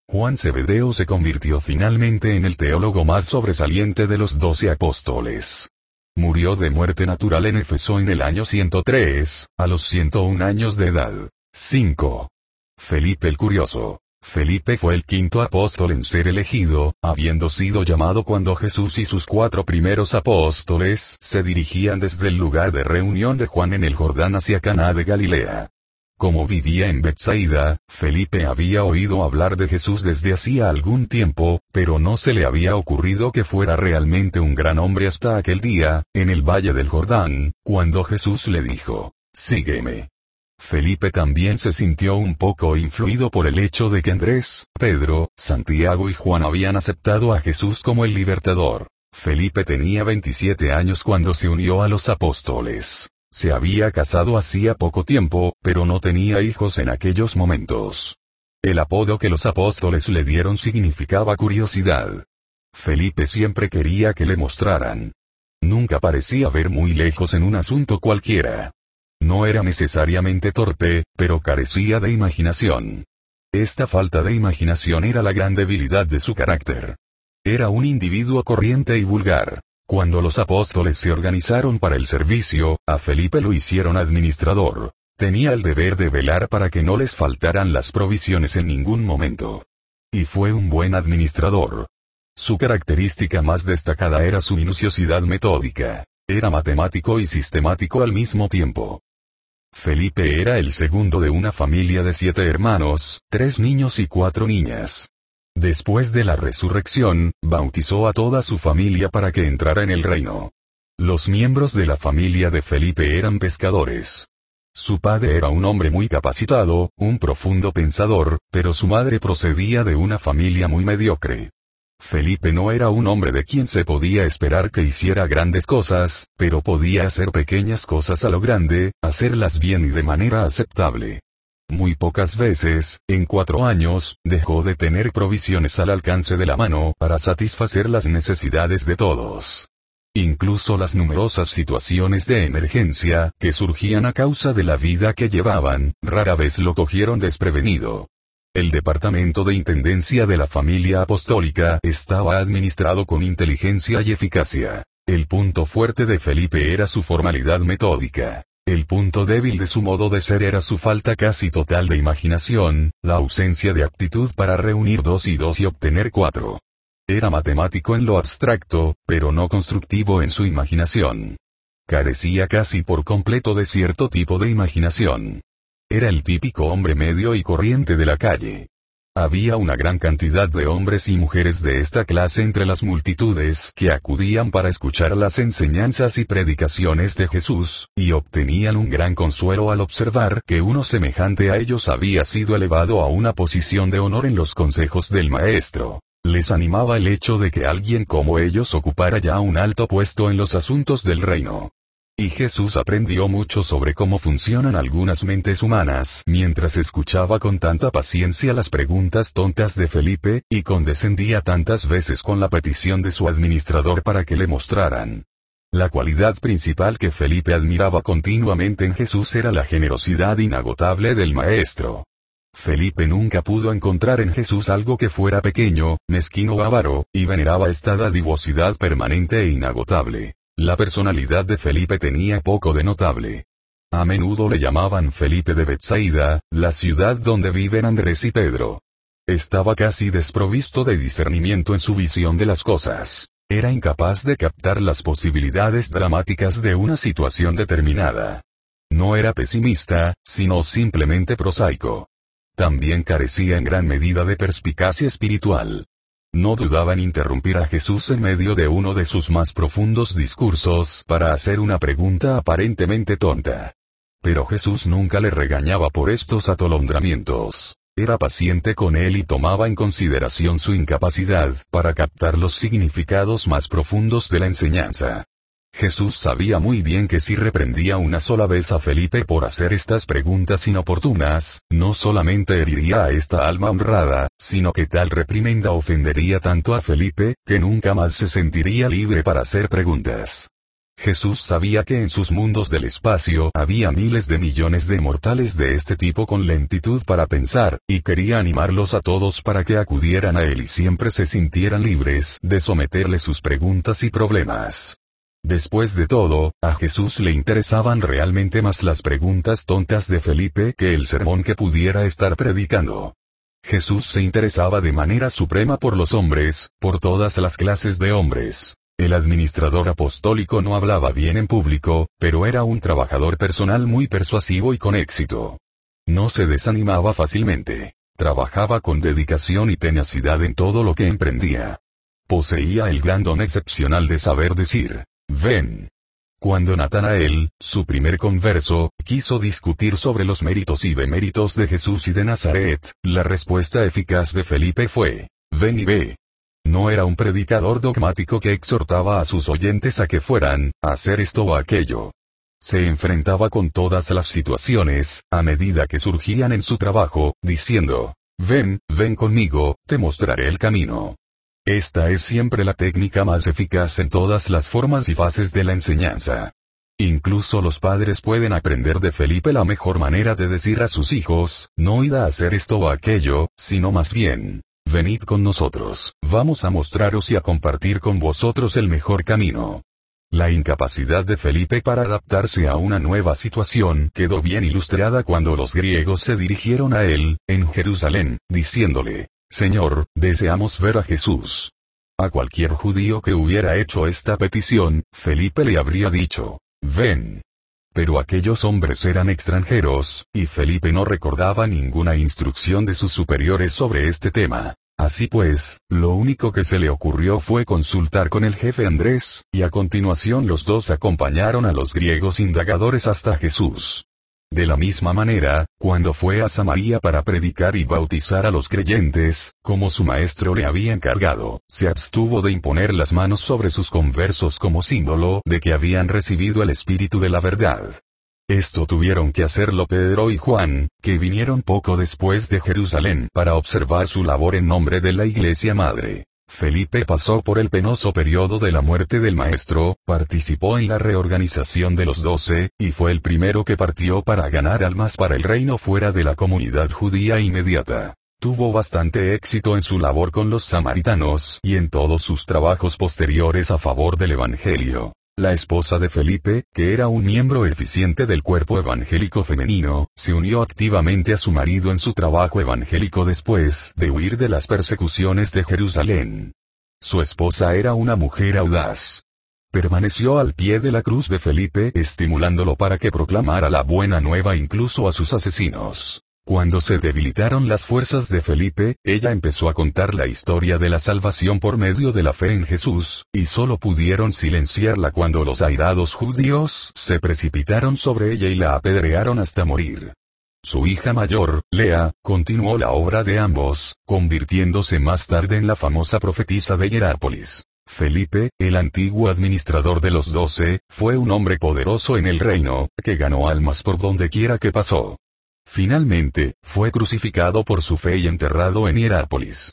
Juan Zebedeo se convirtió finalmente en el teólogo más sobresaliente de los 12 apóstoles. Murió de muerte natural en Éfeso en el año 103, a los 101 años de edad. 5. Felipe el Curioso. Felipe fue el quinto apóstol en ser elegido, habiendo sido llamado cuando Jesús y sus 4 primeros apóstoles se dirigían desde el lugar de reunión de Juan en el Jordán hacia Caná de Galilea. Como vivía en Betsaida, Felipe había oído hablar de Jesús desde hacía algún tiempo, pero no se le había ocurrido que fuera realmente un gran hombre hasta aquel día, en el valle del Jordán, cuando Jesús le dijo, «Sígueme». Felipe también se sintió un poco influido por el hecho de que Andrés, Pedro, Santiago y Juan habían aceptado a Jesús como el libertador. Felipe tenía 27 años cuando se unió a los apóstoles. Se había casado hacía poco tiempo, pero no tenía hijos en aquellos momentos. El apodo que los apóstoles le dieron significaba curiosidad. Felipe siempre quería que le mostraran. Nunca parecía ver muy lejos en un asunto cualquiera. No era necesariamente torpe, pero carecía de imaginación. Esta falta de imaginación era la gran debilidad de su carácter. Era un individuo corriente y vulgar. Cuando los apóstoles se organizaron para el servicio, a Felipe lo hicieron administrador. Tenía el deber de velar para que no les faltaran las provisiones en ningún momento. Y fue un buen administrador. Su característica más destacada era su minuciosidad metódica. Era matemático y sistemático al mismo tiempo. Felipe era el segundo de una familia de 7 hermanos, 3 niños y 4 niñas. Después de la resurrección, bautizó a toda su familia para que entrara en el reino. Los miembros de la familia de Felipe eran pescadores. Su padre era un hombre muy capacitado, un profundo pensador, pero su madre procedía de una familia muy mediocre. Felipe no era un hombre de quien se podía esperar que hiciera grandes cosas, pero podía hacer pequeñas cosas a lo grande, hacerlas bien y de manera aceptable. Muy pocas veces, en 4 años, dejó de tener provisiones al alcance de la mano para satisfacer las necesidades de todos. Incluso las numerosas situaciones de emergencia que surgían a causa de la vida que llevaban, rara vez lo cogieron desprevenido. El departamento de intendencia de la familia apostólica estaba administrado con inteligencia y eficacia. El punto fuerte de Felipe era su formalidad metódica. El punto débil de su modo de ser era su falta casi total de imaginación, la ausencia de aptitud para reunir 2 y 2 y obtener 4. Era matemático en lo abstracto, pero no constructivo en su imaginación. Carecía casi por completo de cierto tipo de imaginación. Era el típico hombre medio y corriente de la calle. Había una gran cantidad de hombres y mujeres de esta clase entre las multitudes que acudían para escuchar las enseñanzas y predicaciones de Jesús, y obtenían un gran consuelo al observar que uno semejante a ellos había sido elevado a una posición de honor en los consejos del Maestro. Les animaba el hecho de que alguien como ellos ocupara ya un alto puesto en los asuntos del reino. Y Jesús aprendió mucho sobre cómo funcionan algunas mentes humanas mientras escuchaba con tanta paciencia las preguntas tontas de Felipe, y condescendía tantas veces con la petición de su administrador para que le mostraran. La cualidad principal que Felipe admiraba continuamente en Jesús era la generosidad inagotable del Maestro. Felipe nunca pudo encontrar en Jesús algo que fuera pequeño, mezquino o avaro, y veneraba esta dadivosidad permanente e inagotable. La personalidad de Felipe tenía poco de notable. A menudo le llamaban Felipe de Betsaida, la ciudad donde viven Andrés y Pedro. Estaba casi desprovisto de discernimiento en su visión de las cosas. Era incapaz de captar las posibilidades dramáticas de una situación determinada. No era pesimista, sino simplemente prosaico. También carecía en gran medida de perspicacia espiritual. No dudaba en interrumpir a Jesús en medio de uno de sus más profundos discursos para hacer una pregunta aparentemente tonta. Pero Jesús nunca le regañaba por estos atolondramientos. Era paciente con él y tomaba en consideración su incapacidad para captar los significados más profundos de la enseñanza. Jesús sabía muy bien que si reprendía una sola vez a Felipe por hacer estas preguntas inoportunas, no solamente heriría a esta alma honrada, sino que tal reprimenda ofendería tanto a Felipe, que nunca más se sentiría libre para hacer preguntas. Jesús sabía que en sus mundos del espacio había miles de millones de mortales de este tipo con lentitud para pensar, y quería animarlos a todos para que acudieran a él y siempre se sintieran libres de someterle sus preguntas y problemas. Después de todo, a Jesús le interesaban realmente más las preguntas tontas de Felipe que el sermón que pudiera estar predicando. Jesús se interesaba de manera suprema por los hombres, por todas las clases de hombres. El administrador apostólico no hablaba bien en público, pero era un trabajador personal muy persuasivo y con éxito. No se desanimaba fácilmente. Trabajaba con dedicación y tenacidad en todo lo que emprendía. Poseía el gran don excepcional de saber decir, ven. Cuando Natanael, su primer converso, quiso discutir sobre los méritos y deméritos de Jesús y de Nazaret, la respuesta eficaz de Felipe fue, ven y ve. No era un predicador dogmático que exhortaba a sus oyentes a que fueran, a hacer esto o aquello. Se enfrentaba con todas las situaciones, a medida que surgían en su trabajo, diciendo, ven conmigo, te mostraré el camino. Esta es siempre la técnica más eficaz en todas las formas y fases de la enseñanza. Incluso los padres pueden aprender de Felipe la mejor manera de decir a sus hijos, no id a hacer esto o aquello, sino más bien, venid con nosotros, vamos a mostraros y a compartir con vosotros el mejor camino. La incapacidad de Felipe para adaptarse a una nueva situación quedó bien ilustrada cuando los griegos se dirigieron a él, en Jerusalén, diciéndole, Señor, deseamos ver a Jesús. A cualquier judío que hubiera hecho esta petición, Felipe le habría dicho, ven. Pero aquellos hombres eran extranjeros, y Felipe no recordaba ninguna instrucción de sus superiores sobre este tema. Así pues, lo único que se le ocurrió fue consultar con el jefe Andrés, y a continuación los dos acompañaron a los griegos indagadores hasta Jesús. De la misma manera, cuando fue a Samaria para predicar y bautizar a los creyentes, como su maestro le había encargado, se abstuvo de imponer las manos sobre sus conversos como símbolo de que habían recibido el Espíritu de la verdad. Esto tuvieron que hacerlo Pedro y Juan, que vinieron poco después de Jerusalén para observar su labor en nombre de la Iglesia Madre. Felipe pasó por el penoso periodo de la muerte del Maestro, participó en la reorganización de los 12, y fue el primero que partió para ganar almas para el reino fuera de la comunidad judía inmediata. Tuvo bastante éxito en su labor con los samaritanos y en todos sus trabajos posteriores a favor del Evangelio. La esposa de Felipe, que era un miembro eficiente del cuerpo evangélico femenino, se unió activamente a su marido en su trabajo evangélico después de huir de las persecuciones de Jerusalén. Su esposa era una mujer audaz. Permaneció al pie de la cruz de Felipe, estimulándolo para que proclamara la buena nueva incluso a sus asesinos. Cuando se debilitaron las fuerzas de Felipe, ella empezó a contar la historia de la salvación por medio de la fe en Jesús, y solo pudieron silenciarla cuando los airados judíos se precipitaron sobre ella y la apedrearon hasta morir. Su hija mayor, Lea, continuó la obra de ambos, convirtiéndose más tarde en la famosa profetisa de Hierápolis. Felipe, el antiguo administrador de los 12, fue un hombre poderoso en el reino, que ganó almas por donde quiera que pasó. Finalmente, fue crucificado por su fe y enterrado en Hierápolis.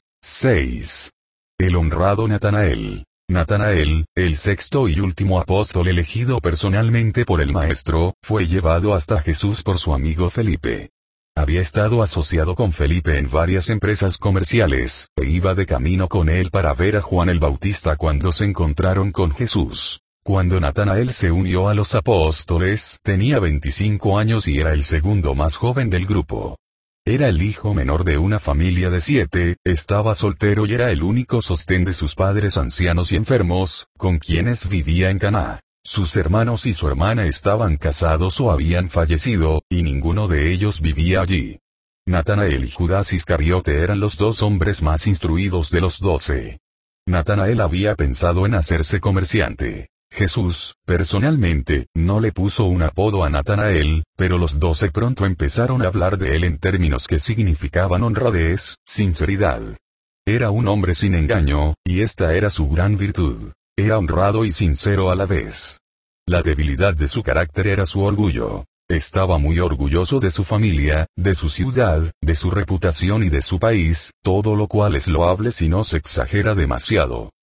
6. El honrado Natanael. Natanael, el sexto y último apóstol elegido personalmente por el Maestro, fue llevado hasta Jesús por su amigo Felipe. Había estado asociado con Felipe en varias empresas comerciales, e iba de camino con él para ver a Juan el Bautista cuando se encontraron con Jesús. Cuando Natanael se unió a los apóstoles, tenía 25 años y era el segundo más joven del grupo. Era el hijo menor de una familia de 7, estaba soltero y era el único sostén de sus padres ancianos y enfermos, con quienes vivía en Caná. Sus hermanos y su hermana estaban casados o habían fallecido, y ninguno de ellos vivía allí. Natanael y Judas Iscariote eran los dos hombres más instruidos de los 12. Natanael había pensado en hacerse comerciante. Jesús, personalmente, no le puso un apodo a Natanael, pero los 12 pronto empezaron a hablar de él en términos que significaban honradez, sinceridad. Era un hombre sin engaño, y esta era su gran virtud. Era honrado y sincero a la vez. La debilidad de su carácter era su orgullo. Estaba muy orgulloso de su familia, de su ciudad, de su reputación y de su país, todo lo cual es loable si no se exagera demasiado.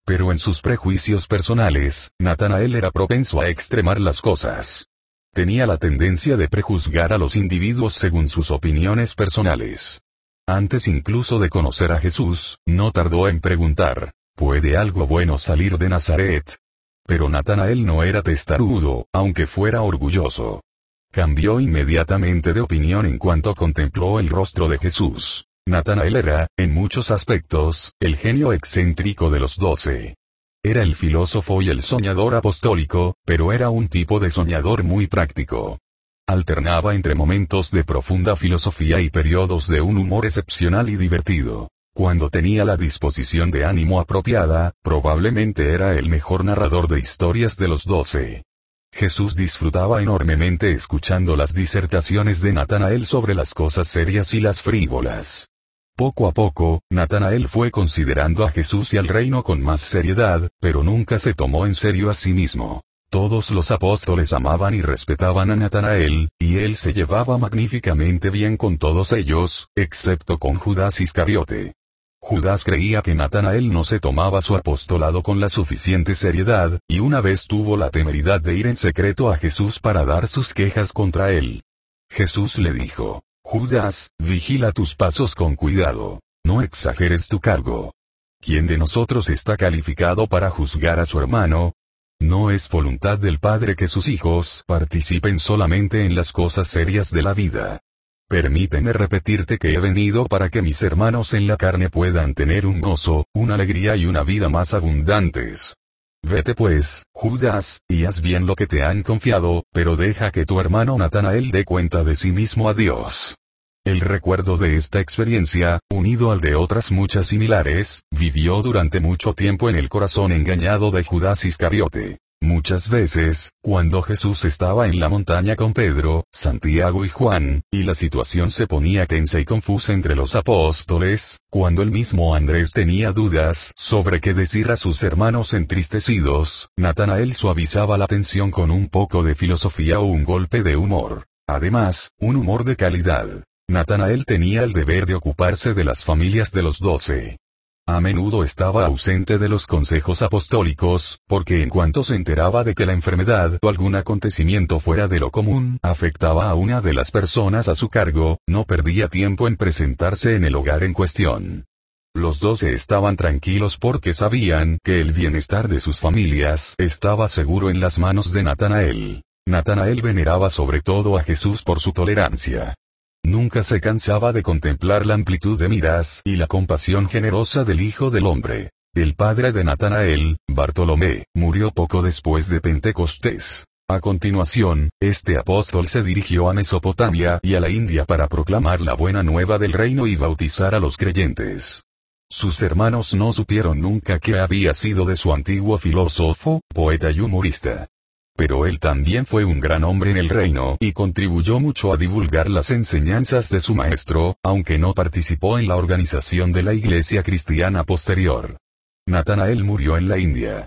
Pero en sus prejuicios personales, Natanael era propenso a extremar las cosas. Tenía la tendencia de prejuzgar a los individuos según sus opiniones personales. Antes incluso de conocer a Jesús, no tardó en preguntar, ¿puede algo bueno salir de Nazaret? Pero Natanael no era testarudo, aunque fuera orgulloso. Cambió inmediatamente de opinión en cuanto contempló el rostro de Jesús. Natanael era, en muchos aspectos, el genio excéntrico de los 12. Era el filósofo y el soñador apostólico, pero era un tipo de soñador muy práctico. Alternaba entre momentos de profunda filosofía y periodos de un humor excepcional y divertido. Cuando tenía la disposición de ánimo apropiada, probablemente era el mejor narrador de historias de los 12. Jesús disfrutaba enormemente escuchando las disertaciones de Natanael sobre las cosas serias y las frívolas. Poco a poco, Natanael fue considerando a Jesús y al reino con más seriedad, pero nunca se tomó en serio a sí mismo. Todos los apóstoles amaban y respetaban a Natanael, y él se llevaba magníficamente bien con todos ellos, excepto con Judas Iscariote. Judas creía que Natanael no se tomaba su apostolado con la suficiente seriedad, y una vez tuvo la temeridad de ir en secreto a Jesús para dar sus quejas contra él. Jesús le dijo, Judas, vigila tus pasos con cuidado. No exageres tu cargo. ¿Quién de nosotros está calificado para juzgar a su hermano? No es voluntad del Padre que sus hijos participen solamente en las cosas serias de la vida. Permíteme repetirte que he venido para que mis hermanos en la carne puedan tener un gozo, una alegría y una vida más abundantes. Vete pues, Judas, y haz bien lo que te han confiado, pero deja que tu hermano Natanael dé cuenta de sí mismo a Dios. El recuerdo de esta experiencia, unido al de otras muchas similares, vivió durante mucho tiempo en el corazón engañado de Judas Iscariote. Muchas veces, cuando Jesús estaba en la montaña con Pedro, Santiago y Juan, y la situación se ponía tensa y confusa entre los apóstoles, cuando el mismo Andrés tenía dudas sobre qué decir a sus hermanos entristecidos, Natanael suavizaba la tensión con un poco de filosofía o un golpe de humor. Además, un humor de calidad. Natanael tenía el deber de ocuparse de las familias de los 12. A menudo estaba ausente de los consejos apostólicos, porque en cuanto se enteraba de que la enfermedad o algún acontecimiento fuera de lo común afectaba a una de las personas a su cargo, no perdía tiempo en presentarse en el hogar en cuestión. Los 12 estaban tranquilos porque sabían que el bienestar de sus familias estaba seguro en las manos de Natanael. Natanael veneraba sobre todo a Jesús por su tolerancia. Nunca se cansaba de contemplar la amplitud de miras y la compasión generosa del Hijo del Hombre. El padre de Natanael, Bartolomé, murió poco después de Pentecostés. A continuación, este apóstol se dirigió a Mesopotamia y a la India para proclamar la buena nueva del reino y bautizar a los creyentes. Sus hermanos no supieron nunca qué había sido de su antiguo filósofo, poeta y humorista. Pero él también fue un gran hombre en el reino y contribuyó mucho a divulgar las enseñanzas de su maestro, aunque no participó en la organización de la iglesia cristiana posterior. Natanael murió en la India.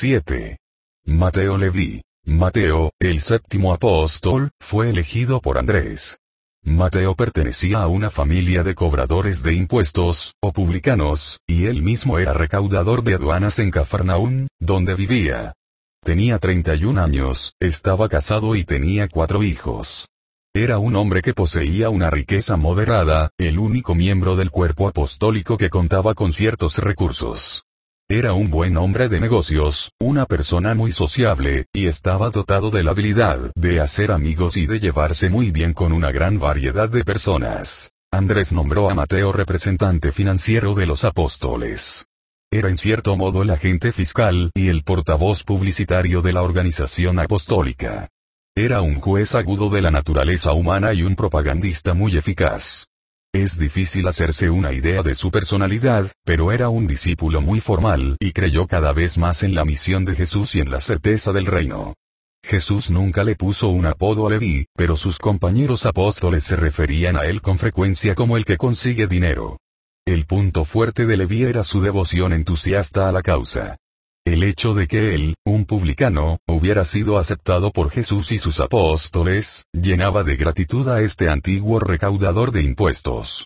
7. Mateo Leví. Mateo, el séptimo apóstol, fue elegido por Andrés. Mateo pertenecía a una familia de cobradores de impuestos, o publicanos, y él mismo era recaudador de aduanas en Cafarnaún, donde vivía. Tenía 31 años, estaba casado y tenía 4 hijos. Era un hombre que poseía una riqueza moderada, el único miembro del cuerpo apostólico que contaba con ciertos recursos. Era un buen hombre de negocios, una persona muy sociable, y estaba dotado de la habilidad de hacer amigos y de llevarse muy bien con una gran variedad de personas. Andrés nombró a Mateo representante financiero de los apóstoles. Era en cierto modo el agente fiscal y el portavoz publicitario de la organización apostólica. Era un juez agudo de la naturaleza humana y un propagandista muy eficaz. Es difícil hacerse una idea de su personalidad, pero era un discípulo muy formal y creyó cada vez más en la misión de Jesús y en la certeza del reino. Jesús nunca le puso un apodo a Leví, pero sus compañeros apóstoles se referían a él con frecuencia como el que consigue dinero. El punto fuerte de Leví era su devoción entusiasta a la causa. El hecho de que él, un publicano, hubiera sido aceptado por Jesús y sus apóstoles, llenaba de gratitud a este antiguo recaudador de impuestos.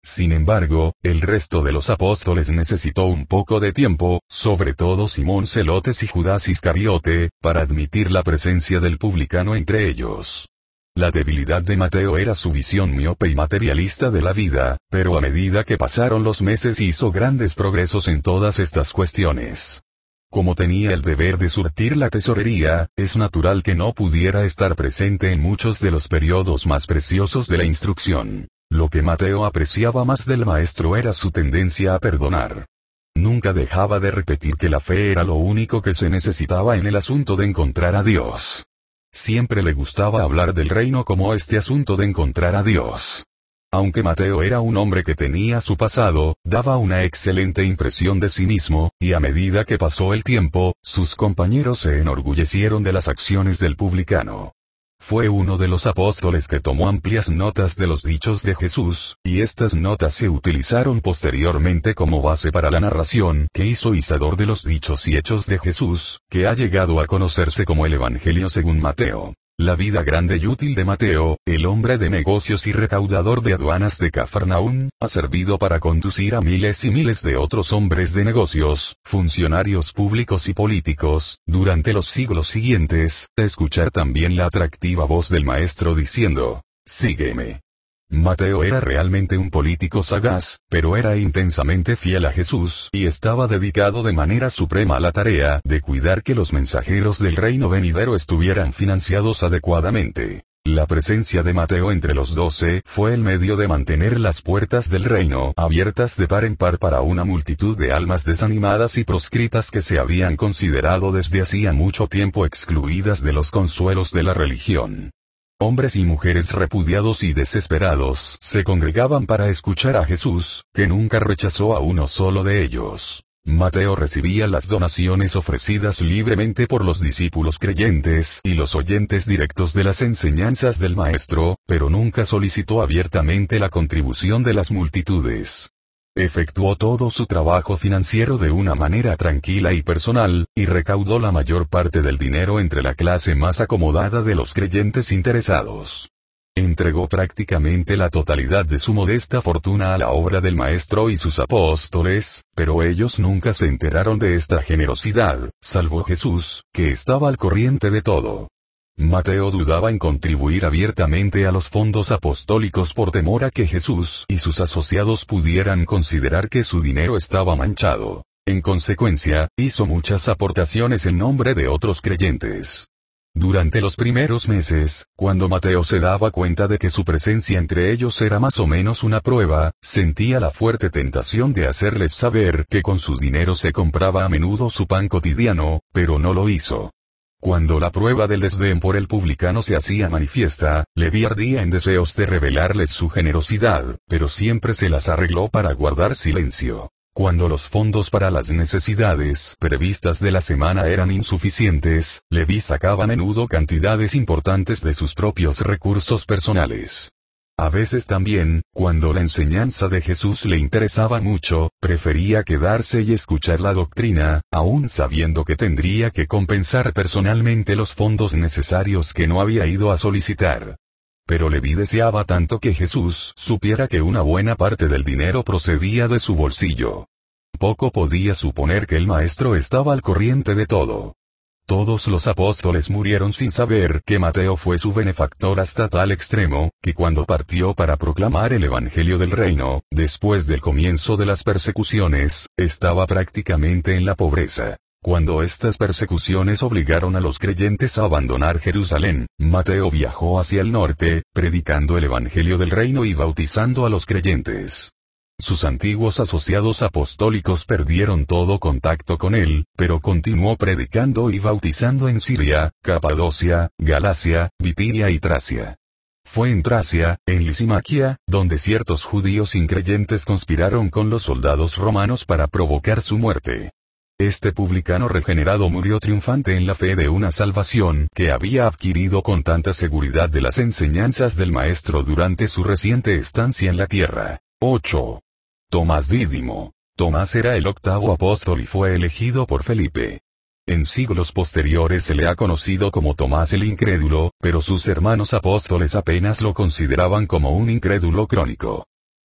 Sin embargo, el resto de los apóstoles necesitó un poco de tiempo, sobre todo Simón Celotes y Judas Iscariote, para admitir la presencia del publicano entre ellos. La debilidad de Mateo era su visión miope y materialista de la vida, pero a medida que pasaron los meses hizo grandes progresos en todas estas cuestiones. Como tenía el deber de surtir la tesorería, es natural que no pudiera estar presente en muchos de los periodos más preciosos de la instrucción. Lo que Mateo apreciaba más del maestro era su tendencia a perdonar. Nunca dejaba de repetir que la fe era lo único que se necesitaba en el asunto de encontrar a Dios. Siempre le gustaba hablar del reino como este asunto de encontrar a Dios. Aunque Mateo era un hombre que tenía su pasado, daba una excelente impresión de sí mismo, y a medida que pasó el tiempo, sus compañeros se enorgullecieron de las acciones del publicano. Fue uno de los apóstoles que tomó amplias notas de los dichos de Jesús, y estas notas se utilizaron posteriormente como base para la narración que hizo Isador de los dichos y hechos de Jesús, que ha llegado a conocerse como el Evangelio según Mateo. La vida grande y útil de Mateo, el hombre de negocios y recaudador de aduanas de Cafarnaún, ha servido para conducir a miles y miles de otros hombres de negocios, funcionarios públicos y políticos, durante los siglos siguientes, a escuchar también la atractiva voz del maestro diciendo, «Sígueme». Mateo era realmente un político sagaz, pero era intensamente fiel a Jesús y estaba dedicado de manera suprema a la tarea de cuidar que los mensajeros del reino venidero estuvieran financiados adecuadamente. La presencia de Mateo entre los 12 fue el medio de mantener las puertas del reino abiertas de par en par para una multitud de almas desanimadas y proscritas que se habían considerado desde hacía mucho tiempo excluidas de los consuelos de la religión. Hombres y mujeres repudiados y desesperados se congregaban para escuchar a Jesús, que nunca rechazó a uno solo de ellos. Mateo recibía las donaciones ofrecidas libremente por los discípulos creyentes y los oyentes directos de las enseñanzas del Maestro, pero nunca solicitó abiertamente la contribución de las multitudes. Efectuó todo su trabajo financiero de una manera tranquila y personal, y recaudó la mayor parte del dinero entre la clase más acomodada de los creyentes interesados. Entregó prácticamente la totalidad de su modesta fortuna a la obra del Maestro y sus apóstoles, pero ellos nunca se enteraron de esta generosidad, salvo Jesús, que estaba al corriente de todo. Mateo dudaba en contribuir abiertamente a los fondos apostólicos por temor a que Jesús y sus asociados pudieran considerar que su dinero estaba manchado. En consecuencia, hizo muchas aportaciones en nombre de otros creyentes. Durante los primeros meses, cuando Mateo se daba cuenta de que su presencia entre ellos era más o menos una prueba, sentía la fuerte tentación de hacerles saber que con su dinero se compraba a menudo su pan cotidiano, pero no lo hizo. Cuando la prueba del desdén por el publicano se hacía manifiesta, Leví ardía en deseos de revelarles su generosidad, pero siempre se las arregló para guardar silencio. Cuando los fondos para las necesidades previstas de la semana eran insuficientes, Leví sacaba a menudo cantidades importantes de sus propios recursos personales. A veces también, cuando la enseñanza de Jesús le interesaba mucho, prefería quedarse y escuchar la doctrina, aun sabiendo que tendría que compensar personalmente los fondos necesarios que no había ido a solicitar. Pero Leví deseaba tanto que Jesús supiera que una buena parte del dinero procedía de su bolsillo. Poco podía suponer que el Maestro estaba al corriente de todo. Todos los apóstoles murieron sin saber que Mateo fue su benefactor hasta tal extremo, que cuando partió para proclamar el Evangelio del Reino, después del comienzo de las persecuciones, estaba prácticamente en la pobreza. Cuando estas persecuciones obligaron a los creyentes a abandonar Jerusalén, Mateo viajó hacia el norte, predicando el Evangelio del Reino y bautizando a los creyentes. Sus antiguos asociados apostólicos perdieron todo contacto con él, pero continuó predicando y bautizando en Siria, Capadocia, Galacia, Bitinia y Tracia. Fue en Tracia, en Lisimaquia, donde ciertos judíos increyentes conspiraron con los soldados romanos para provocar su muerte. Este publicano regenerado murió triunfante en la fe de una salvación que había adquirido con tanta seguridad de las enseñanzas del Maestro durante su reciente estancia en la tierra. 8. Tomás Dídimo. Tomás era el octavo apóstol y fue elegido por Felipe. En siglos posteriores se le ha conocido como Tomás el Incrédulo, pero sus hermanos apóstoles apenas lo consideraban como un incrédulo crónico.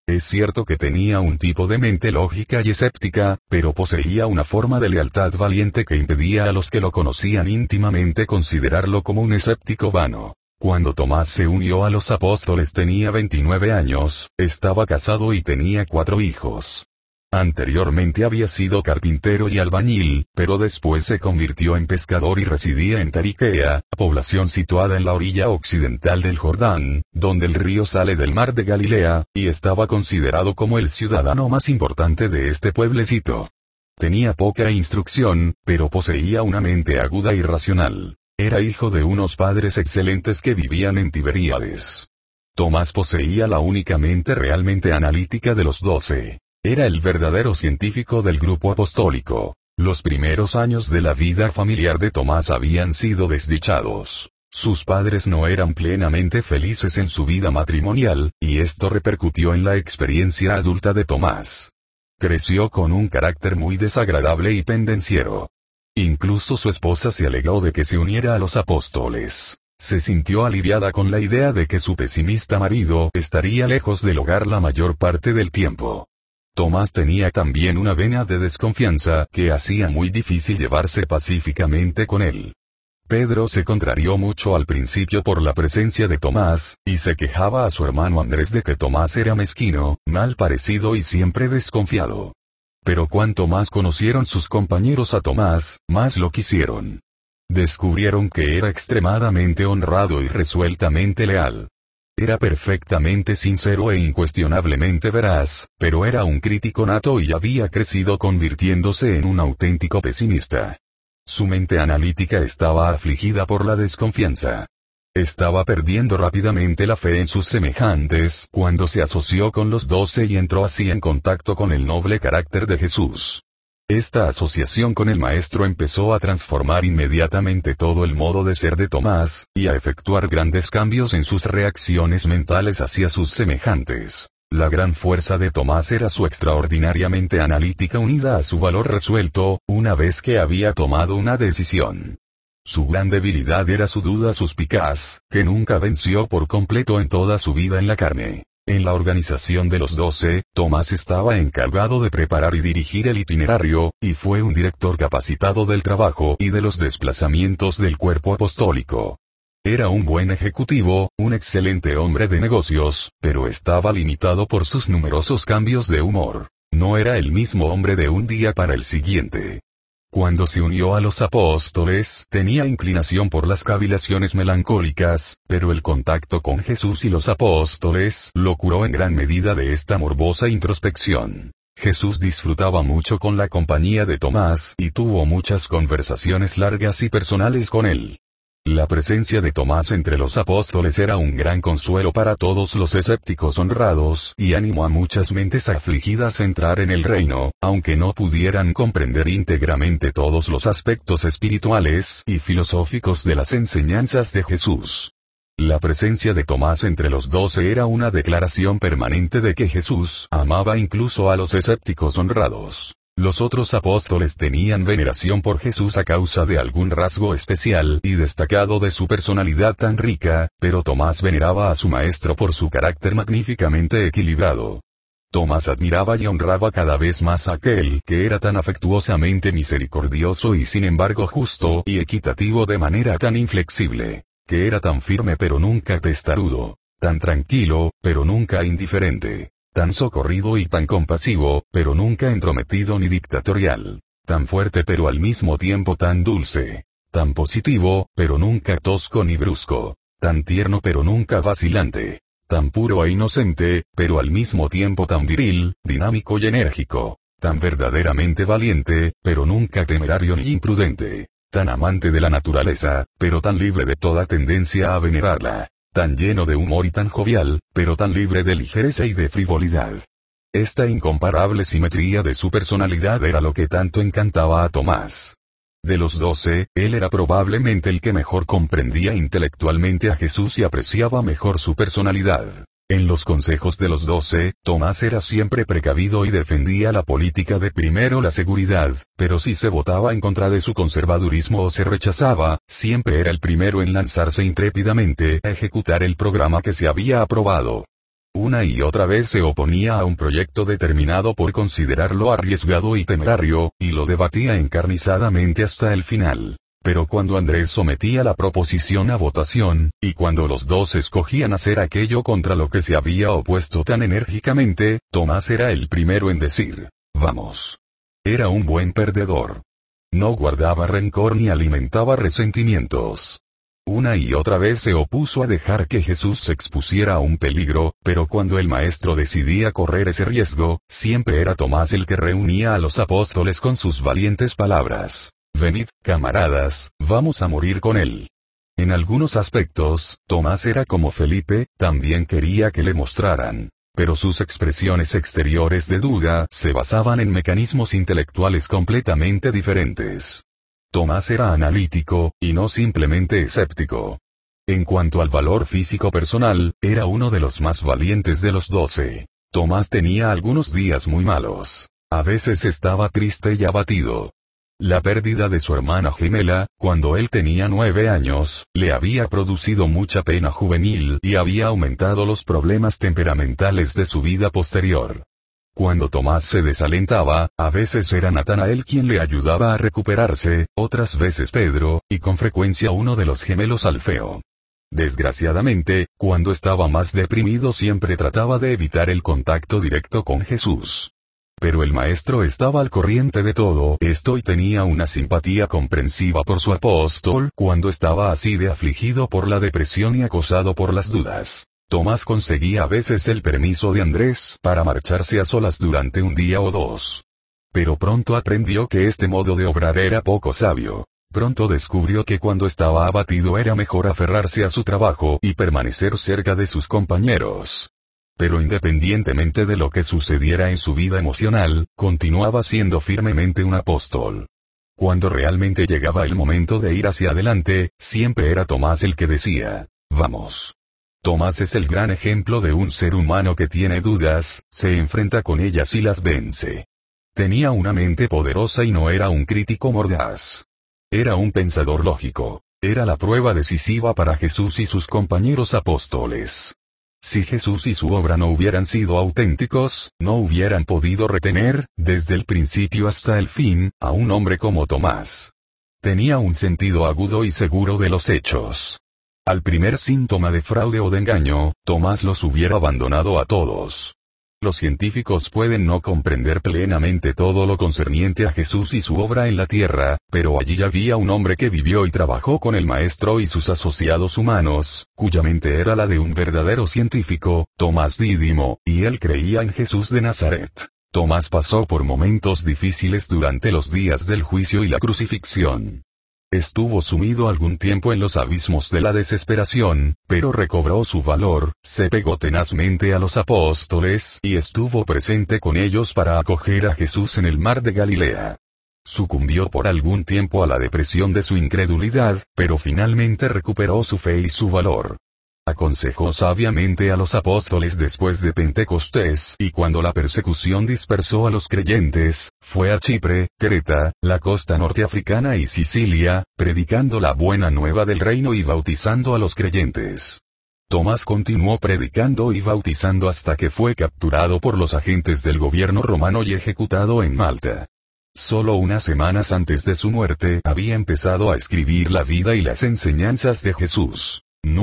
Es cierto que tenía un tipo de mente lógica y escéptica, pero poseía una forma de lealtad valiente que impedía a los que lo conocían íntimamente considerarlo como un escéptico vano. Cuando Tomás se unió a los apóstoles tenía 29 años, estaba casado y tenía 4 hijos. Anteriormente había sido carpintero y albañil, pero después se convirtió en pescador y residía en Tariquea, población situada en la orilla occidental del Jordán, donde el río sale del mar de Galilea, y estaba considerado como el ciudadano más importante de este pueblecito. Tenía poca instrucción, pero poseía una mente aguda y racional. Era hijo de unos padres excelentes que vivían en Tiberíades. Tomás poseía la única mente realmente analítica de los 12. Era el verdadero científico del grupo apostólico. Los primeros años de la vida familiar de Tomás habían sido desdichados. Sus padres no eran plenamente felices en su vida matrimonial, y esto repercutió en la experiencia adulta de Tomás. Creció con un carácter muy desagradable y pendenciero. Incluso su esposa se alegró de que se uniera a los apóstoles. Se sintió aliviada con la idea de que su pesimista marido estaría lejos del hogar la mayor parte del tiempo. Tomás tenía también una vena de desconfianza que hacía muy difícil llevarse pacíficamente con él. Pedro se contrarió mucho al principio por la presencia de Tomás, y se quejaba a su hermano Andrés de que Tomás era mezquino, mal parecido y siempre desconfiado. Pero cuanto más conocieron sus compañeros a Tomás, más lo quisieron. Descubrieron que era extremadamente honrado y resueltamente leal. Era perfectamente sincero e incuestionablemente veraz, pero era un crítico nato y había crecido convirtiéndose en un auténtico pesimista. Su mente analítica estaba afligida por la desconfianza. Estaba perdiendo rápidamente la fe en sus semejantes cuando se asoció con los 12 y entró así en contacto con el noble carácter de Jesús. Esta asociación con el Maestro empezó a transformar inmediatamente todo el modo de ser de Tomás, y a efectuar grandes cambios en sus reacciones mentales hacia sus semejantes. La gran fuerza de Tomás era su extraordinariamente analítica unida a su valor resuelto, una vez que había tomado una decisión. Su gran debilidad era su duda suspicaz, que nunca venció por completo en toda su vida en la carne. En la organización de los 12, Tomás estaba encargado de preparar y dirigir el itinerario, y fue un director capacitado del trabajo y de los desplazamientos del cuerpo apostólico. Era un buen ejecutivo, un excelente hombre de negocios, pero estaba limitado por sus numerosos cambios de humor. No era el mismo hombre de un día para el siguiente. Cuando se unió a los apóstoles, tenía inclinación por las cavilaciones melancólicas, pero el contacto con Jesús y los apóstoles lo curó en gran medida de esta morbosa introspección. Jesús disfrutaba mucho con la compañía de Tomás y tuvo muchas conversaciones largas y personales con él. La presencia de Tomás entre los apóstoles era un gran consuelo para todos los escépticos honrados y animó a muchas mentes afligidas a entrar en el reino, aunque no pudieran comprender íntegramente todos los aspectos espirituales y filosóficos de las enseñanzas de Jesús. La presencia de Tomás entre los 12 era una declaración permanente de que Jesús amaba incluso a los escépticos honrados. Los otros apóstoles tenían veneración por Jesús a causa de algún rasgo especial y destacado de su personalidad tan rica, pero Tomás veneraba a su maestro por su carácter magníficamente equilibrado. Tomás admiraba y honraba cada vez más a aquel que era tan afectuosamente misericordioso y sin embargo justo y equitativo de manera tan inflexible, que era tan firme pero nunca testarudo, tan tranquilo, pero nunca indiferente. Tan socorrido y tan compasivo, pero nunca entrometido ni dictatorial. Tan fuerte pero al mismo tiempo tan dulce. Tan positivo, pero nunca tosco ni brusco. Tan tierno pero nunca vacilante. Tan puro e inocente, pero al mismo tiempo tan viril, dinámico y enérgico. Tan verdaderamente valiente, pero nunca temerario ni imprudente. Tan amante de la naturaleza, pero tan libre de toda tendencia a venerarla. Tan lleno de humor y tan jovial, pero tan libre de ligereza y de frivolidad. Esta incomparable simetría de su personalidad era lo que tanto encantaba a Tomás. De los 12, él era probablemente el que mejor comprendía intelectualmente a Jesús y apreciaba mejor su personalidad. En los consejos de los 12, Tomás era siempre precavido y defendía la política de primero la seguridad, pero si se votaba en contra de su conservadurismo o se rechazaba, siempre era el primero en lanzarse intrépidamente a ejecutar el programa que se había aprobado. Una y otra vez se oponía a un proyecto determinado por considerarlo arriesgado y temerario, y lo debatía encarnizadamente hasta el final. Pero cuando Andrés sometía la proposición a votación, y cuando los dos escogían hacer aquello contra lo que se había opuesto tan enérgicamente, Tomás era el primero en decir, vamos. Era un buen perdedor. No guardaba rencor ni alimentaba resentimientos. Una y otra vez se opuso a dejar que Jesús se expusiera a un peligro, pero cuando el maestro decidía correr ese riesgo, siempre era Tomás el que reunía a los apóstoles con sus valientes palabras. Venid, camaradas, vamos a morir con él. En algunos aspectos, Tomás era como Felipe, también quería que le mostraran. Pero sus expresiones exteriores de duda se basaban en mecanismos intelectuales completamente diferentes. Tomás era analítico, y no simplemente escéptico. En cuanto al valor físico personal, era uno de los más valientes de los 12. Tomás tenía algunos días muy malos. A veces estaba triste y abatido. La pérdida de su hermana gemela, cuando él tenía 9 años, le había producido mucha pena juvenil y había aumentado los problemas temperamentales de su vida posterior. Cuando Tomás se desalentaba, a veces era Natanael quien le ayudaba a recuperarse, otras veces Pedro, y con frecuencia uno de los gemelos Alfeo. Desgraciadamente, cuando estaba más deprimido siempre trataba de evitar el contacto directo con Jesús. Pero el maestro estaba al corriente de todo esto y tenía una simpatía comprensiva por su apóstol cuando estaba así de afligido por la depresión y acosado por las dudas. Tomás conseguía a veces el permiso de Andrés para marcharse a solas durante un día o dos. Pero pronto aprendió que este modo de obrar era poco sabio. Pronto descubrió que cuando estaba abatido era mejor aferrarse a su trabajo y permanecer cerca de sus compañeros. Pero independientemente de lo que sucediera en su vida emocional, continuaba siendo firmemente un apóstol. Cuando realmente llegaba el momento de ir hacia adelante, siempre era Tomás el que decía, vamos. Tomás es el gran ejemplo de un ser humano que tiene dudas, se enfrenta con ellas y las vence. Tenía una mente poderosa y no era un crítico mordaz. Era un pensador lógico. Era la prueba decisiva para Jesús y sus compañeros apóstoles. Si Jesús y su obra no hubieran sido auténticos, no hubieran podido retener, desde el principio hasta el fin, a un hombre como Tomás. Tenía un sentido agudo y seguro de los hechos. Al primer síntoma de fraude o de engaño, Tomás los hubiera abandonado a todos. Los científicos pueden no comprender plenamente todo lo concerniente a Jesús y su obra en la tierra, pero allí había un hombre que vivió y trabajó con el Maestro y sus asociados humanos, cuya mente era la de un verdadero científico, Tomás Dídimo, y él creía en Jesús de Nazaret. Tomás pasó por momentos difíciles durante los días del juicio y la crucifixión. Estuvo sumido algún tiempo en los abismos de la desesperación, pero recobró su valor, se pegó tenazmente a los apóstoles y estuvo presente con ellos para acoger a Jesús en el mar de Galilea. Sucumbió por algún tiempo a la depresión de su incredulidad, pero finalmente recuperó su fe y su valor. Aconsejó sabiamente a los apóstoles después de Pentecostés, y cuando la persecución dispersó a los creyentes, fue a Chipre, Creta, la costa norteafricana y Sicilia, predicando la buena nueva del reino y bautizando a los creyentes. Tomás continuó predicando y bautizando hasta que fue capturado por los agentes del gobierno romano y ejecutado en Malta. Solo unas semanas antes de su muerte había empezado a escribir la vida y las enseñanzas de Jesús.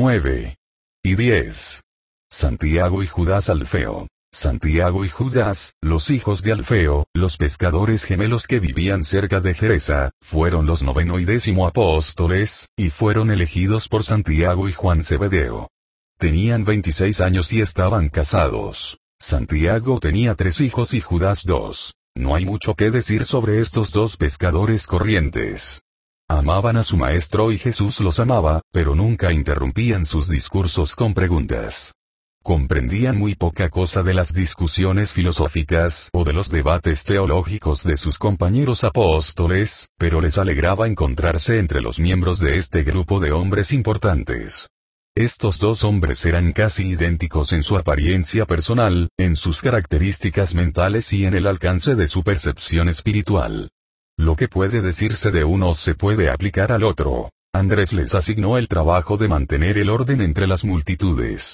9. Y 10. Santiago y Judas Alfeo. Santiago y Judas, los hijos de Alfeo, los pescadores gemelos que vivían cerca de Gerasa, fueron los 9º y 10º apóstoles, y fueron elegidos por Santiago y Juan Zebedeo. Tenían 26 años y estaban casados. Santiago tenía 3 hijos y Judas 2. No hay mucho que decir sobre estos dos pescadores corrientes. Amaban a su maestro y Jesús los amaba, pero nunca interrumpían sus discursos con preguntas. Comprendían muy poca cosa de las discusiones filosóficas o de los debates teológicos de sus compañeros apóstoles, pero les alegraba encontrarse entre los miembros de este grupo de hombres importantes. Estos dos hombres eran casi idénticos en su apariencia personal, en sus características mentales y en el alcance de su percepción espiritual. Lo que puede decirse de uno se puede aplicar al otro. Andrés les asignó el trabajo de mantener el orden entre las multitudes.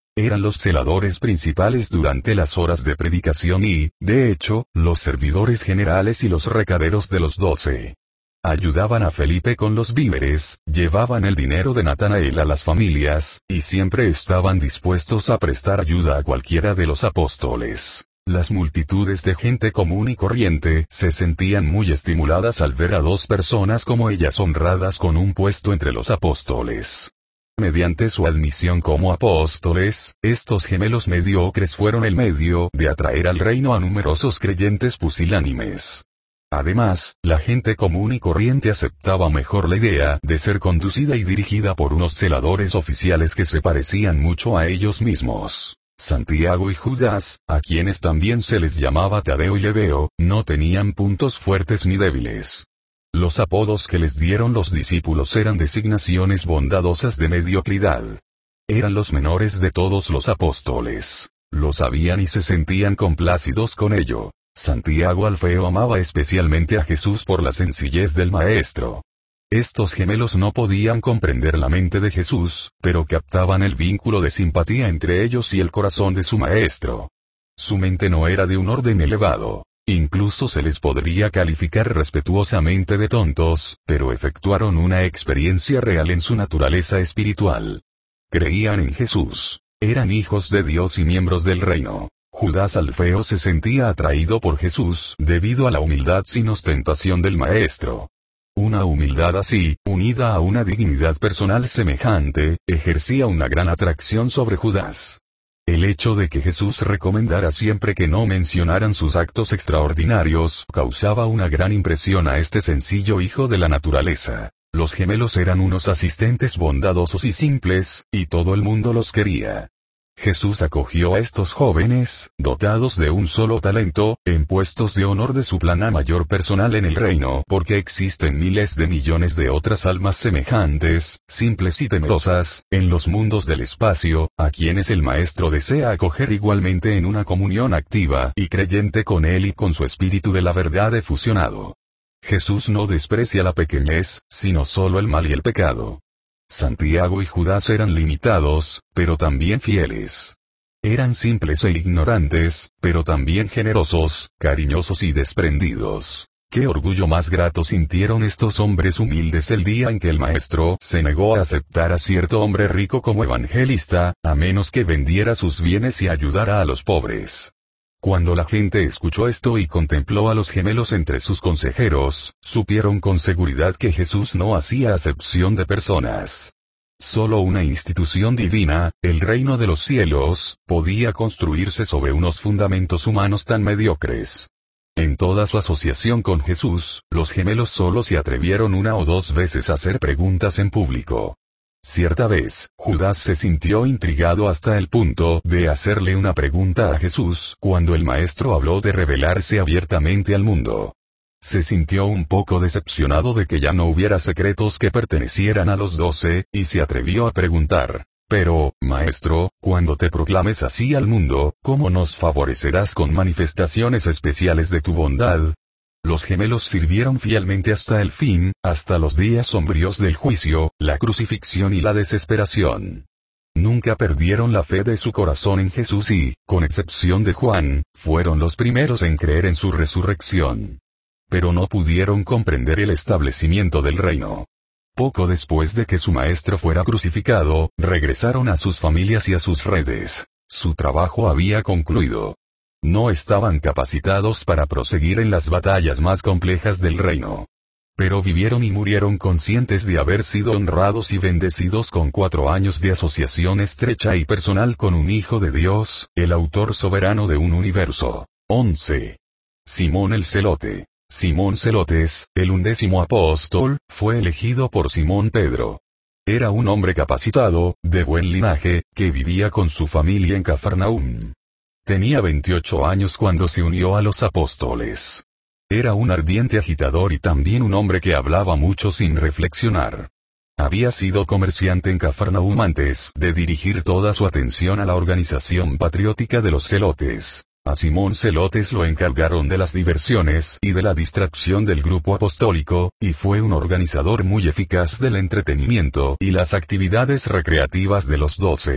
Eran los celadores principales durante las horas de predicación y, de hecho, los servidores generales y los recaderos de los 12. Ayudaban a Felipe con los víveres, llevaban el dinero de Natanael a las familias, y siempre estaban dispuestos a prestar ayuda a cualquiera de los apóstoles. Las multitudes de gente común y corriente se sentían muy estimuladas al ver a dos personas como ellas honradas con un puesto entre los apóstoles. Mediante su admisión como apóstoles, estos gemelos mediocres fueron el medio de atraer al reino a numerosos creyentes pusilánimes. Además, la gente común y corriente aceptaba mejor la idea de ser conducida y dirigida por unos celadores oficiales que se parecían mucho a ellos mismos. Santiago y Judas, a quienes también se les llamaba Tadeo y Lebeo, no tenían puntos fuertes ni débiles. Los apodos que les dieron los discípulos eran designaciones bondadosas de mediocridad. Eran los menores de todos los apóstoles. Lo sabían y se sentían complácidos con ello. Santiago Alfeo amaba especialmente a Jesús por la sencillez del Maestro. Estos gemelos no podían comprender la mente de Jesús, pero captaban el vínculo de simpatía entre ellos y el corazón de su Maestro. Su mente no era de un orden elevado. Incluso se les podría calificar respetuosamente de tontos, pero efectuaron una experiencia real en su naturaleza espiritual. Creían en Jesús. Eran hijos de Dios y miembros del reino. Judas Alfeo se sentía atraído por Jesús debido a la humildad sin ostentación del Maestro. Una humildad así, unida a una dignidad personal semejante, ejercía una gran atracción sobre Judas. El hecho de que Jesús recomendara siempre que no mencionaran sus actos extraordinarios causaba una gran impresión a este sencillo hijo de la naturaleza. Los gemelos eran unos asistentes bondadosos y simples, y todo el mundo los quería. Jesús acogió a estos jóvenes, dotados de un solo talento, en puestos de honor de su plana mayor personal en el reino, porque existen miles de millones de otras almas semejantes, simples y temerosas, en los mundos del espacio, a quienes el Maestro desea acoger igualmente en una comunión activa y creyente con él y con su espíritu de la verdad efusionado. Jesús no desprecia la pequeñez, sino solo el mal y el pecado. Santiago y Judas eran limitados, pero también fieles. Eran simples e ignorantes, pero también generosos, cariñosos y desprendidos. Qué orgullo más grato sintieron estos hombres humildes el día en que el Maestro se negó a aceptar a cierto hombre rico como evangelista, a menos que vendiera sus bienes y ayudara a los pobres. Cuando la gente escuchó esto y contempló a los gemelos entre sus consejeros, supieron con seguridad que Jesús no hacía acepción de personas. Solo una institución divina, el reino de los cielos, podía construirse sobre unos fundamentos humanos tan mediocres. En toda su asociación con Jesús, los gemelos solo se atrevieron una o dos veces a hacer preguntas en público. Cierta vez, Judas se sintió intrigado hasta el punto de hacerle una pregunta a Jesús cuando el Maestro habló de revelarse abiertamente al mundo. Se sintió un poco decepcionado de que ya no hubiera secretos que pertenecieran a los 12, y se atrevió a preguntar: pero, Maestro, cuando te proclames así al mundo, ¿cómo nos favorecerás con manifestaciones especiales de tu bondad? Los gemelos sirvieron fielmente hasta el fin, hasta los días sombríos del juicio, la crucifixión y la desesperación. Nunca perdieron la fe de su corazón en Jesús y, con excepción de Juan, fueron los primeros en creer en su resurrección. Pero no pudieron comprender el establecimiento del reino. Poco después de que su Maestro fuera crucificado, regresaron a sus familias y a sus redes. Su trabajo había concluido. No estaban capacitados para proseguir en las batallas más complejas del reino. Pero vivieron y murieron conscientes de haber sido honrados y bendecidos con 4 años de asociación estrecha y personal con un Hijo de Dios, el autor soberano de un universo. 11. Simón el Celote. Simón Celotes, el 11º apóstol, fue elegido por Simón Pedro. Era un hombre capacitado, de buen linaje, que vivía con su familia en Cafarnaúm. Tenía 28 años cuando se unió a los apóstoles. Era un ardiente agitador y también un hombre que hablaba mucho sin reflexionar. Había sido comerciante en Cafarnaúm antes de dirigir toda su atención a la organización patriótica de los celotes. A Simón Celotes lo encargaron de las diversiones y de la distracción del grupo apostólico, y fue un organizador muy eficaz del entretenimiento y las actividades recreativas de los 12.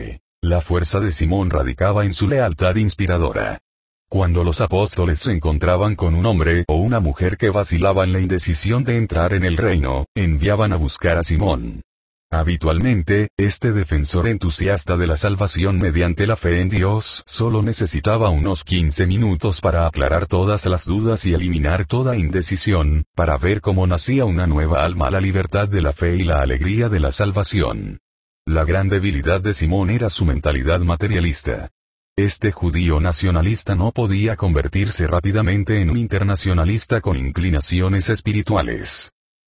La fuerza de Simón radicaba en su lealtad inspiradora. Cuando los apóstoles se encontraban con un hombre o una mujer que vacilaba en la indecisión de entrar en el reino, enviaban a buscar a Simón. Habitualmente, este defensor entusiasta de la salvación mediante la fe en Dios solo necesitaba unos 15 minutos para aclarar todas las dudas y eliminar toda indecisión, para ver cómo nacía una nueva alma a la libertad de la fe y la alegría de la salvación. La gran debilidad de Simón era su mentalidad materialista. Este judío nacionalista no podía convertirse rápidamente en un internacionalista con inclinaciones espirituales.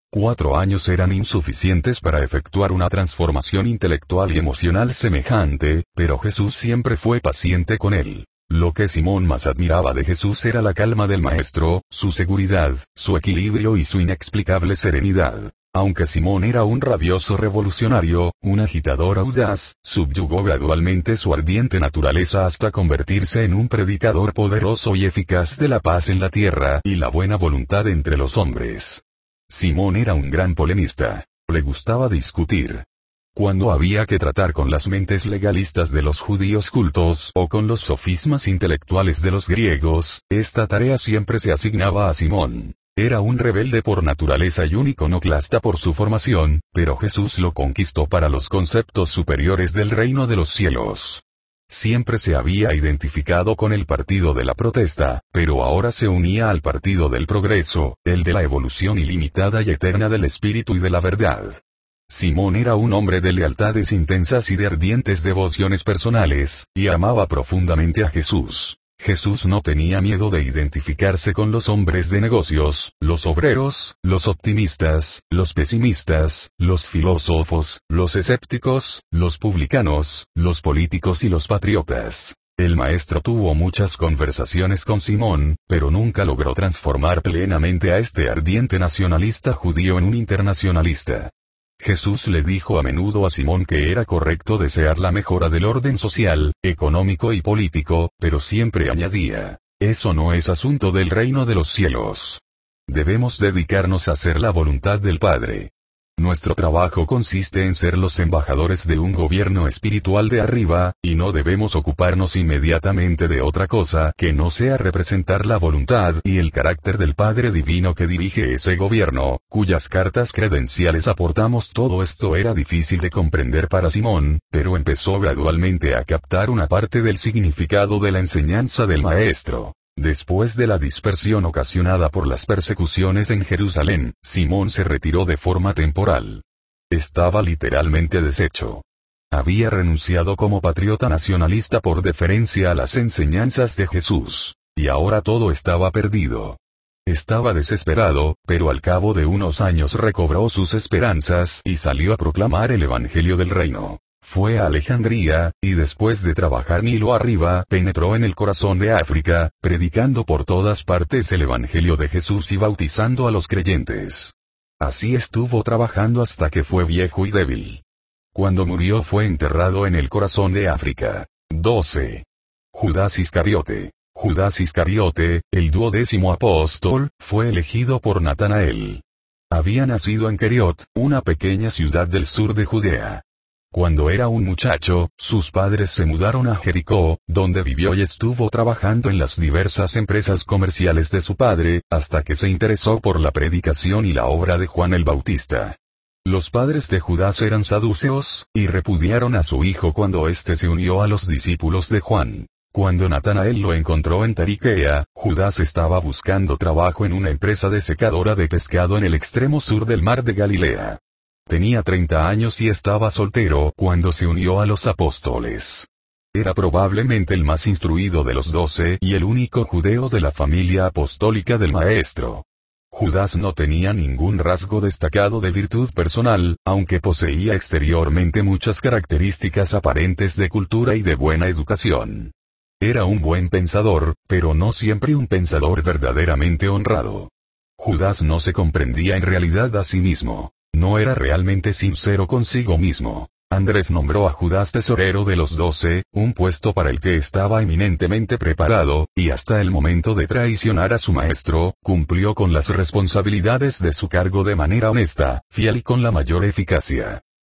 4 años eran insuficientes para efectuar una transformación intelectual y emocional semejante, pero Jesús siempre fue paciente con él. Lo que Simón más admiraba de Jesús era la calma del Maestro, su seguridad, su equilibrio y su inexplicable serenidad. Aunque Simón era un rabioso revolucionario, un agitador audaz, subyugó gradualmente su ardiente naturaleza hasta convertirse en un predicador poderoso y eficaz de la paz en la tierra y la buena voluntad entre los hombres. Simón era un gran polemista. Le gustaba discutir. Cuando había que tratar con las mentes legalistas de los judíos cultos o con los sofismas intelectuales de los griegos, esta tarea siempre se asignaba a Simón. Era un rebelde por naturaleza y un iconoclasta por su formación, pero Jesús lo conquistó para los conceptos superiores del reino de los cielos. Siempre se había identificado con el partido de la protesta, pero ahora se unía al partido del progreso, el de la evolución ilimitada y eterna del espíritu y de la verdad. Simón era un hombre de lealtades intensas y de ardientes devociones personales, y amaba profundamente a Jesús. Jesús no tenía miedo de identificarse con los hombres de negocios, los obreros, los optimistas, los pesimistas, los filósofos, los escépticos, los publicanos, los políticos y los patriotas. El maestro tuvo muchas conversaciones con Simón, pero nunca logró transformar plenamente a este ardiente nacionalista judío en un internacionalista. Jesús le dijo a menudo a Simón que era correcto desear la mejora del orden social, económico y político, pero siempre añadía, eso no es asunto del reino de los cielos. Debemos dedicarnos a hacer la voluntad del Padre. Nuestro trabajo consiste en ser los embajadores de un gobierno espiritual de arriba, y no debemos ocuparnos inmediatamente de otra cosa que no sea representar la voluntad y el carácter del Padre Divino que dirige ese gobierno, cuyas cartas credenciales aportamos. Todo esto era difícil de comprender para Simón, pero empezó gradualmente a captar una parte del significado de la enseñanza del Maestro. Después de la dispersión ocasionada por las persecuciones en Jerusalén, Simón se retiró de forma temporal. Estaba literalmente deshecho. Había renunciado como patriota nacionalista por deferencia a las enseñanzas de Jesús. Y ahora todo estaba perdido. Estaba desesperado, pero al cabo de unos años recobró sus esperanzas y salió a proclamar el Evangelio del Reino. Fue a Alejandría, y después de trabajar Nilo arriba, penetró en el corazón de África, predicando por todas partes el Evangelio de Jesús y bautizando a los creyentes. Así estuvo trabajando hasta que fue viejo y débil. Cuando murió fue enterrado en el corazón de África. 12. Judas Iscariote. Judas Iscariote, el 12º apóstol, fue elegido por Natanael. Había nacido en Queriot, una pequeña ciudad del sur de Judea. Cuando era un muchacho, sus padres se mudaron a Jericó, donde vivió y estuvo trabajando en las diversas empresas comerciales de su padre, hasta que se interesó por la predicación y la obra de Juan el Bautista. Los padres de Judas eran saduceos, y repudiaron a su hijo cuando éste se unió a los discípulos de Juan. Cuando Natanael lo encontró en Tariquea, Judas estaba buscando trabajo en una empresa de secadora de pescado en el extremo sur del mar de Galilea. Tenía 30 años y estaba soltero cuando se unió a los apóstoles. Era probablemente el más instruido de los 12 y el único judeo de la familia apostólica del Maestro. Judas no tenía ningún rasgo destacado de virtud personal, aunque poseía exteriormente muchas características aparentes de cultura y de buena educación. Era un buen pensador, pero no siempre un pensador verdaderamente honrado. Judas no se comprendía en realidad a sí mismo. No era realmente sincero consigo mismo. Andrés nombró a Judas tesorero de los 12, un puesto para el que estaba eminentemente preparado, y hasta el momento de traicionar a su maestro, cumplió con las responsabilidades de su cargo de manera honesta, fiel y con la mayor eficacia.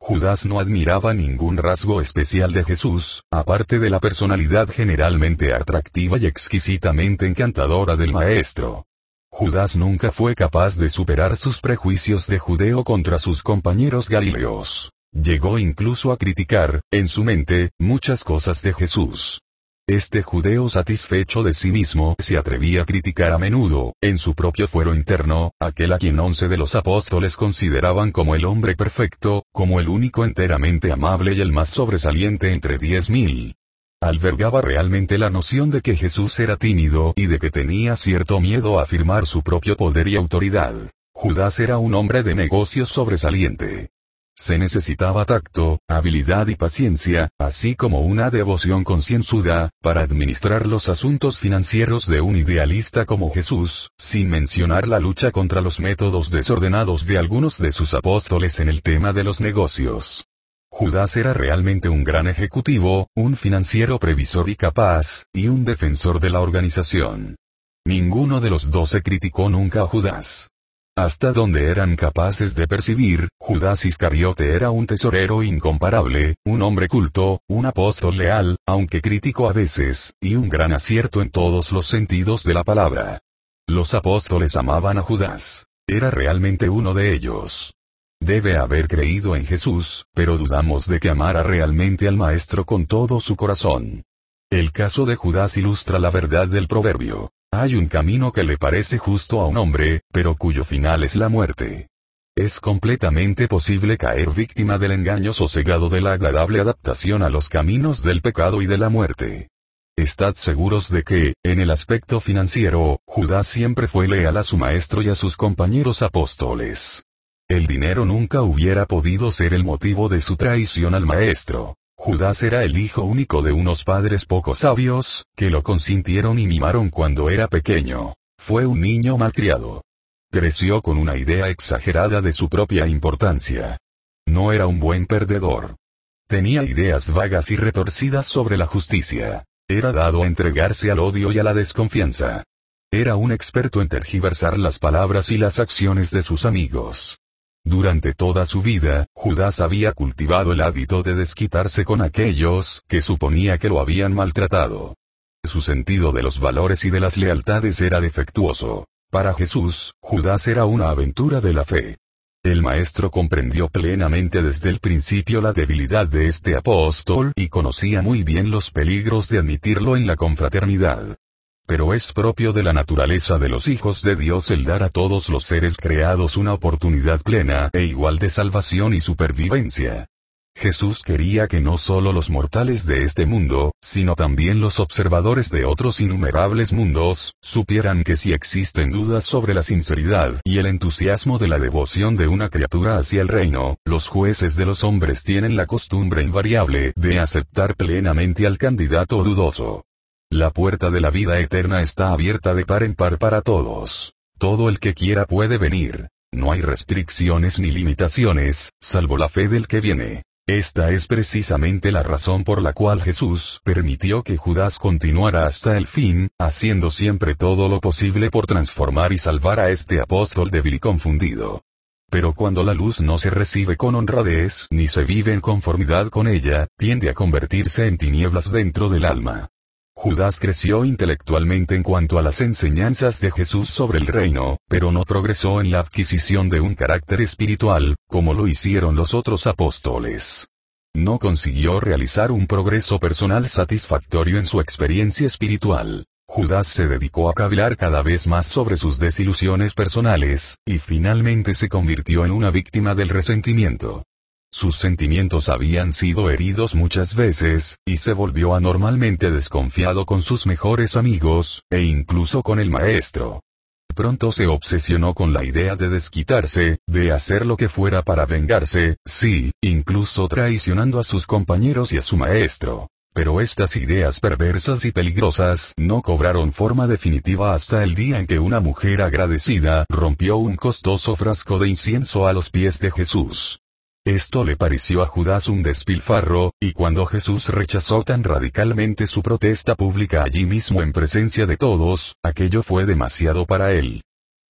Judas no admiraba ningún rasgo especial de Jesús, aparte de la personalidad generalmente atractiva y exquisitamente encantadora del Maestro. Judas nunca fue capaz de superar sus prejuicios de judeo contra sus compañeros galileos. Llegó incluso a criticar, en su mente, muchas cosas de Jesús. Este judeo satisfecho de sí mismo se atrevía a criticar a menudo, en su propio fuero interno, aquel a quien 11 de los apóstoles consideraban como el hombre perfecto, como el único enteramente amable y el más sobresaliente entre 10.000. Albergaba realmente la noción de que Jesús era tímido y de que tenía cierto miedo a afirmar su propio poder y autoridad. Judas era un hombre de negocios sobresaliente. Se necesitaba tacto, habilidad y paciencia, así como una devoción concienzuda, para administrar los asuntos financieros de un idealista como Jesús, sin mencionar la lucha contra los métodos desordenados de algunos de sus apóstoles en el tema de los negocios. Judas era realmente un gran ejecutivo, un financiero previsor y capaz, y un defensor de la organización. Ninguno de los 12 criticó nunca a Judas. Hasta donde eran capaces de percibir, Judas Iscariote era un tesorero incomparable, un hombre culto, un apóstol leal, aunque crítico a veces, y un gran acierto en todos los sentidos de la palabra. Los apóstoles amaban a Judas. Era realmente uno de ellos. Debe haber creído en Jesús, pero dudamos de que amara realmente al Maestro con todo su corazón. El caso de Judas ilustra la verdad del proverbio. Hay un camino que le parece justo a un hombre, pero cuyo final es la muerte. Es completamente posible caer víctima del engaño sosegado de la agradable adaptación a los caminos del pecado y de la muerte. Estad seguros de que, en el aspecto financiero, Judas siempre fue leal a su maestro y a sus compañeros apóstoles. El dinero nunca hubiera podido ser el motivo de su traición al maestro. Judas era el hijo único de unos padres poco sabios, que lo consintieron y mimaron cuando era pequeño. Fue un niño malcriado. Creció con una idea exagerada de su propia importancia. No era un buen perdedor. Tenía ideas vagas y retorcidas sobre la justicia. Era dado a entregarse al odio y a la desconfianza. Era un experto en tergiversar las palabras y las acciones de sus amigos. Durante toda su vida, Judas había cultivado el hábito de desquitarse con aquellos que suponía que lo habían maltratado. Su sentido de los valores y de las lealtades era defectuoso. Para Jesús, Judas era una aventura de la fe. El maestro comprendió plenamente desde el principio la debilidad de este apóstol y conocía muy bien los peligros de admitirlo en la confraternidad. Pero es propio de la naturaleza de los hijos de Dios el dar a todos los seres creados una oportunidad plena e igual de salvación y supervivencia. Jesús quería que no solo los mortales de este mundo, sino también los observadores de otros innumerables mundos, supieran que si existen dudas sobre la sinceridad y el entusiasmo de la devoción de una criatura hacia el reino, los jueces de los hombres tienen la costumbre invariable de aceptar plenamente al candidato dudoso. La puerta de la vida eterna está abierta de par en par para todos. Todo el que quiera puede venir. No hay restricciones ni limitaciones, salvo la fe del que viene. Esta es precisamente la razón por la cual Jesús permitió que Judas continuara hasta el fin, haciendo siempre todo lo posible por transformar y salvar a este apóstol débil y confundido. Pero cuando la luz no se recibe con honradez ni se vive en conformidad con ella, tiende a convertirse en tinieblas dentro del alma. Judas creció intelectualmente en cuanto a las enseñanzas de Jesús sobre el reino, pero no progresó en la adquisición de un carácter espiritual, como lo hicieron los otros apóstoles. No consiguió realizar un progreso personal satisfactorio en su experiencia espiritual. Judas se dedicó a cavilar cada vez más sobre sus desilusiones personales, y finalmente se convirtió en una víctima del resentimiento. Sus sentimientos habían sido heridos muchas veces, y se volvió anormalmente desconfiado con sus mejores amigos, e incluso con el maestro. Pronto se obsesionó con la idea de desquitarse, de hacer lo que fuera para vengarse, sí, incluso traicionando a sus compañeros y a su maestro. Pero estas ideas perversas y peligrosas no cobraron forma definitiva hasta el día en que una mujer agradecida rompió un costoso frasco de incienso a los pies de Jesús. Esto le pareció a Judas un despilfarro, y cuando Jesús rechazó tan radicalmente su protesta pública allí mismo en presencia de todos, aquello fue demasiado para él.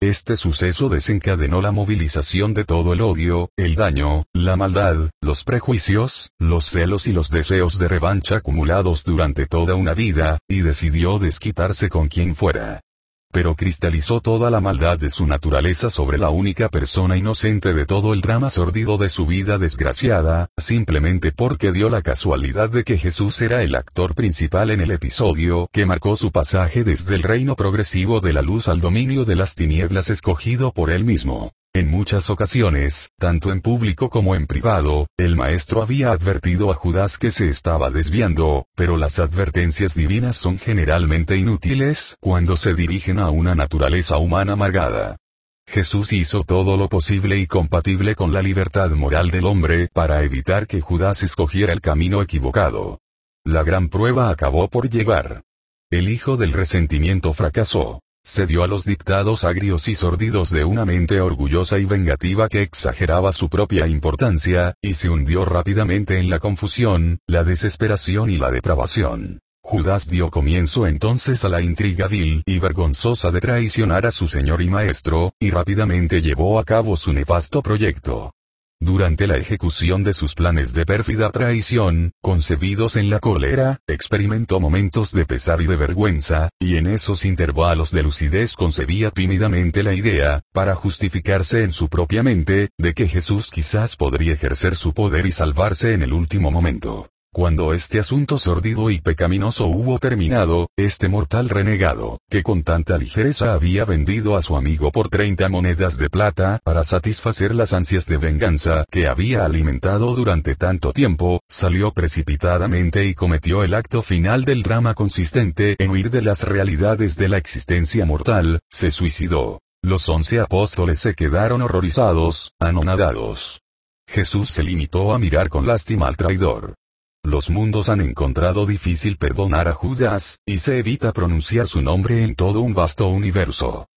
Este suceso desencadenó la movilización de todo el odio, el daño, la maldad, los prejuicios, los celos y los deseos de revancha acumulados durante toda una vida, y decidió desquitarse con quien fuera. Pero cristalizó toda la maldad de su naturaleza sobre la única persona inocente de todo el drama sórdido de su vida desgraciada, simplemente porque dio la casualidad de que Jesús era el actor principal en el episodio que marcó su pasaje desde el reino progresivo de la luz al dominio de las tinieblas escogido por él mismo. En muchas ocasiones, tanto en público como en privado, el maestro había advertido a Judas que se estaba desviando, pero las advertencias divinas son generalmente inútiles cuando se dirigen a una naturaleza humana amargada. Jesús hizo todo lo posible y compatible con la libertad moral del hombre para evitar que Judas escogiera el camino equivocado. La gran prueba acabó por llegar. El hijo del resentimiento fracasó. Cedió a los dictados agrios y sórdidos de una mente orgullosa y vengativa que exageraba su propia importancia, y se hundió rápidamente en la confusión, la desesperación y la depravación. Judas dio comienzo entonces a la intriga vil y vergonzosa de traicionar a su señor y maestro, y rápidamente llevó a cabo su nefasto proyecto. Durante la ejecución de sus planes de pérfida traición, concebidos en la cólera, experimentó momentos de pesar y de vergüenza, y en esos intervalos de lucidez concebía tímidamente la idea, para justificarse en su propia mente, de que Jesús quizás podría ejercer su poder y salvarse en el último momento. Cuando este asunto sórdido y pecaminoso hubo terminado, este mortal renegado, que con tanta ligereza había vendido a su amigo por 30 monedas de plata para satisfacer las ansias de venganza que había alimentado durante tanto tiempo, salió precipitadamente y cometió el acto final del drama consistente en huir de las realidades de la existencia mortal, se suicidó. Los 11 apóstoles se quedaron horrorizados, anonadados. Jesús se limitó a mirar con lástima al traidor. Los mundos han encontrado difícil perdonar a Judas, y se evita pronunciar su nombre en todo un vasto universo.